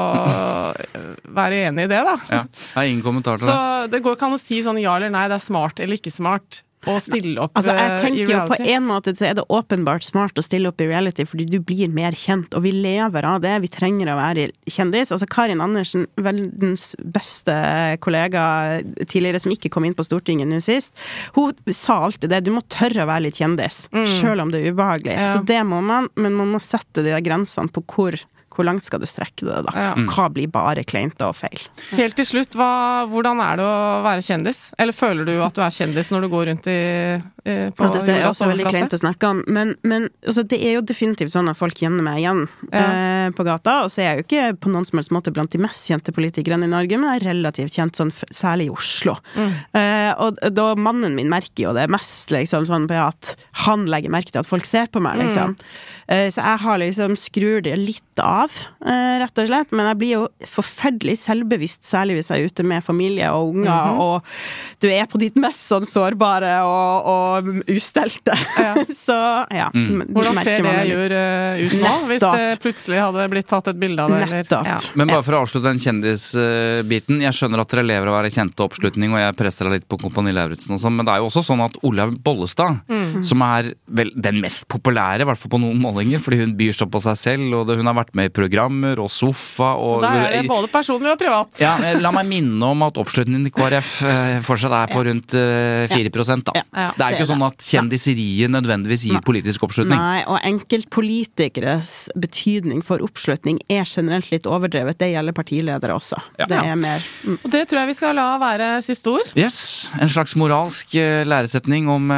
å være enig i det, da. Ja, jeg ingen kommentar til det. Så det går ikke an å si sånn ja eller nei, det smart eller ikke smart. Og stille opp altså, jeg tenker jo på en måte så det åpenbart smart å stille opp i reality fordi du blir mer kjent, og vi lever av det, vi trenger å være kjendis. Altså Karin Andersen, verdens beste kollega tidligere som ikke kom inn på Stortinget nå sist, hun sa alltid det, du må tørre å være litt kjendis, selv om det ubehagelig. Så det må man, men man må sette de der grensene på hvor langt skal du strekke det da? Hva blir bare kleint og feil? Helt til slutt, hvordan det å være kjendis? Eller føler du at du kjendis når du går rundt på det også veldig kleint å snakke om, men altså, det jo definitivt sånn at folk kjenner meg igjen på gata, og så jeg jo ikke på noen som helst måte blant de mest kjente politikerne i Norge, men relativt kjent sånn, særlig i Oslo. Og da mannen min merker jo det mest liksom sånn på at han legger merke til at folk ser på meg, liksom. Så jeg har liksom skrur det litt av, rett og slett, men jeg blir jo forferdelig selvbevisst, særlig hvis jeg ute med familie og unger, og du på ditt mest sånn sårbare og ustelte. Så, hvordan ser det gjør ut nå, hvis det plutselig hadde blitt tatt et bilde av det? Eller? Men bare for å avslutte den kjendisbiten, jeg skjønner at dere lever av å være kjente oppslutning, og jeg presser deg litt på Kompani Lauritzen og sånn, men det jo også sånn at Olaug Bollestad, som vel den mest populære, i hvert fall på noen målinger, fordi hun byr så på seg selv, og hun har vært med i programmer og sofa. Og der det både personlig og privat. Ja, la meg minne om at oppslutningen i KrF fortsatt på rundt 4%. Da. Det ikke sånn at kjendiseriet nødvendigvis gir politisk oppslutning. Nei, og enkeltpolitikeres betydning for oppslutning generelt litt overdrevet. Det gjelder partiledere også. Det mer... Og det tror jeg vi skal la være siste ord. Yes, en slags moralsk læresetning om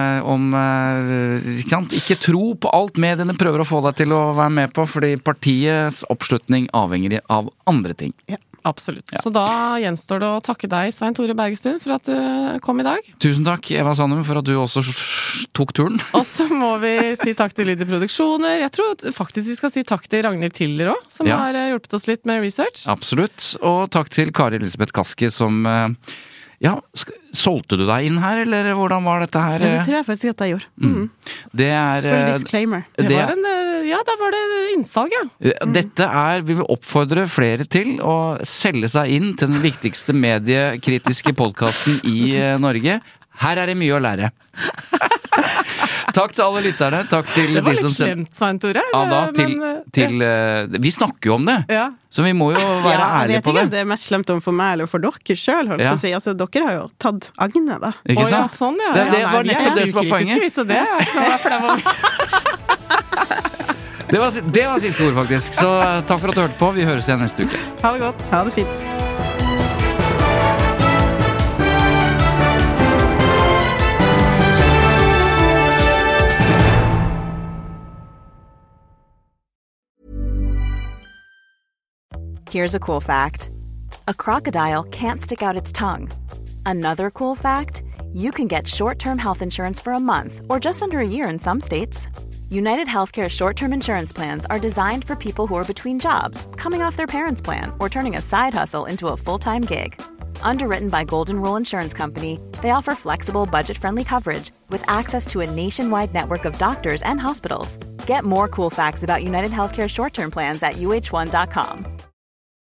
ikke tro på alt mediene prøver å få deg til å være med på, fordi partiets oppslutning avhenger av andre ting. Absolutt. Så da gjenstår det å takke deg, Svein Tore Bergestuen, for at du kom i dag. Tusen takk, Eva Sandum, for at du også tok turen. Og så må vi si takk til Lydia Produksjoner. Jeg tror faktisk vi skal si takk til Ragnhild Tiller også, som har hjulpet oss litt med research. Absolutt. Og takk til Kari Elisabeth Kaski, som... solgte du deg inn her, eller hvordan var dette her? Det tror jeg faktisk at jeg gjorde. Det full disclaimer. Da var det innsalg, Dette vi vil oppfordre flere til å selge seg inn til den viktigste mediekritiske podcasten i Norge. Her det mye å lære. Takk til alle lytterne. Takk til det var litt slemt, Svein Tore. Vi snakker jo om det, så vi må jo være ærlige på det. Jeg vet ikke om det mest slemt om for meg eller for dere selv, holdt på å si. Altså, dere har jo tatt agne, da. Ikke sant? Sånn, Det var nettopp det som var poenget. Så det var siste ord, faktisk. Så takk for at du hørte på. Vi høres igjen neste uke. Ha det godt. Ha det fint. Here's a cool fact. A crocodile can't stick out its tongue. Another cool fact, you can get short-term health insurance for a month or just under a year in some states. United Healthcare short-term insurance plans are designed for people who are between jobs, coming off their parents' plan, or turning a side hustle into a full-time gig. Underwritten by Golden Rule Insurance Company, they offer flexible, budget-friendly coverage with access to a nationwide network of doctors and hospitals. Get more cool facts about United Healthcare short-term plans at uh1.com.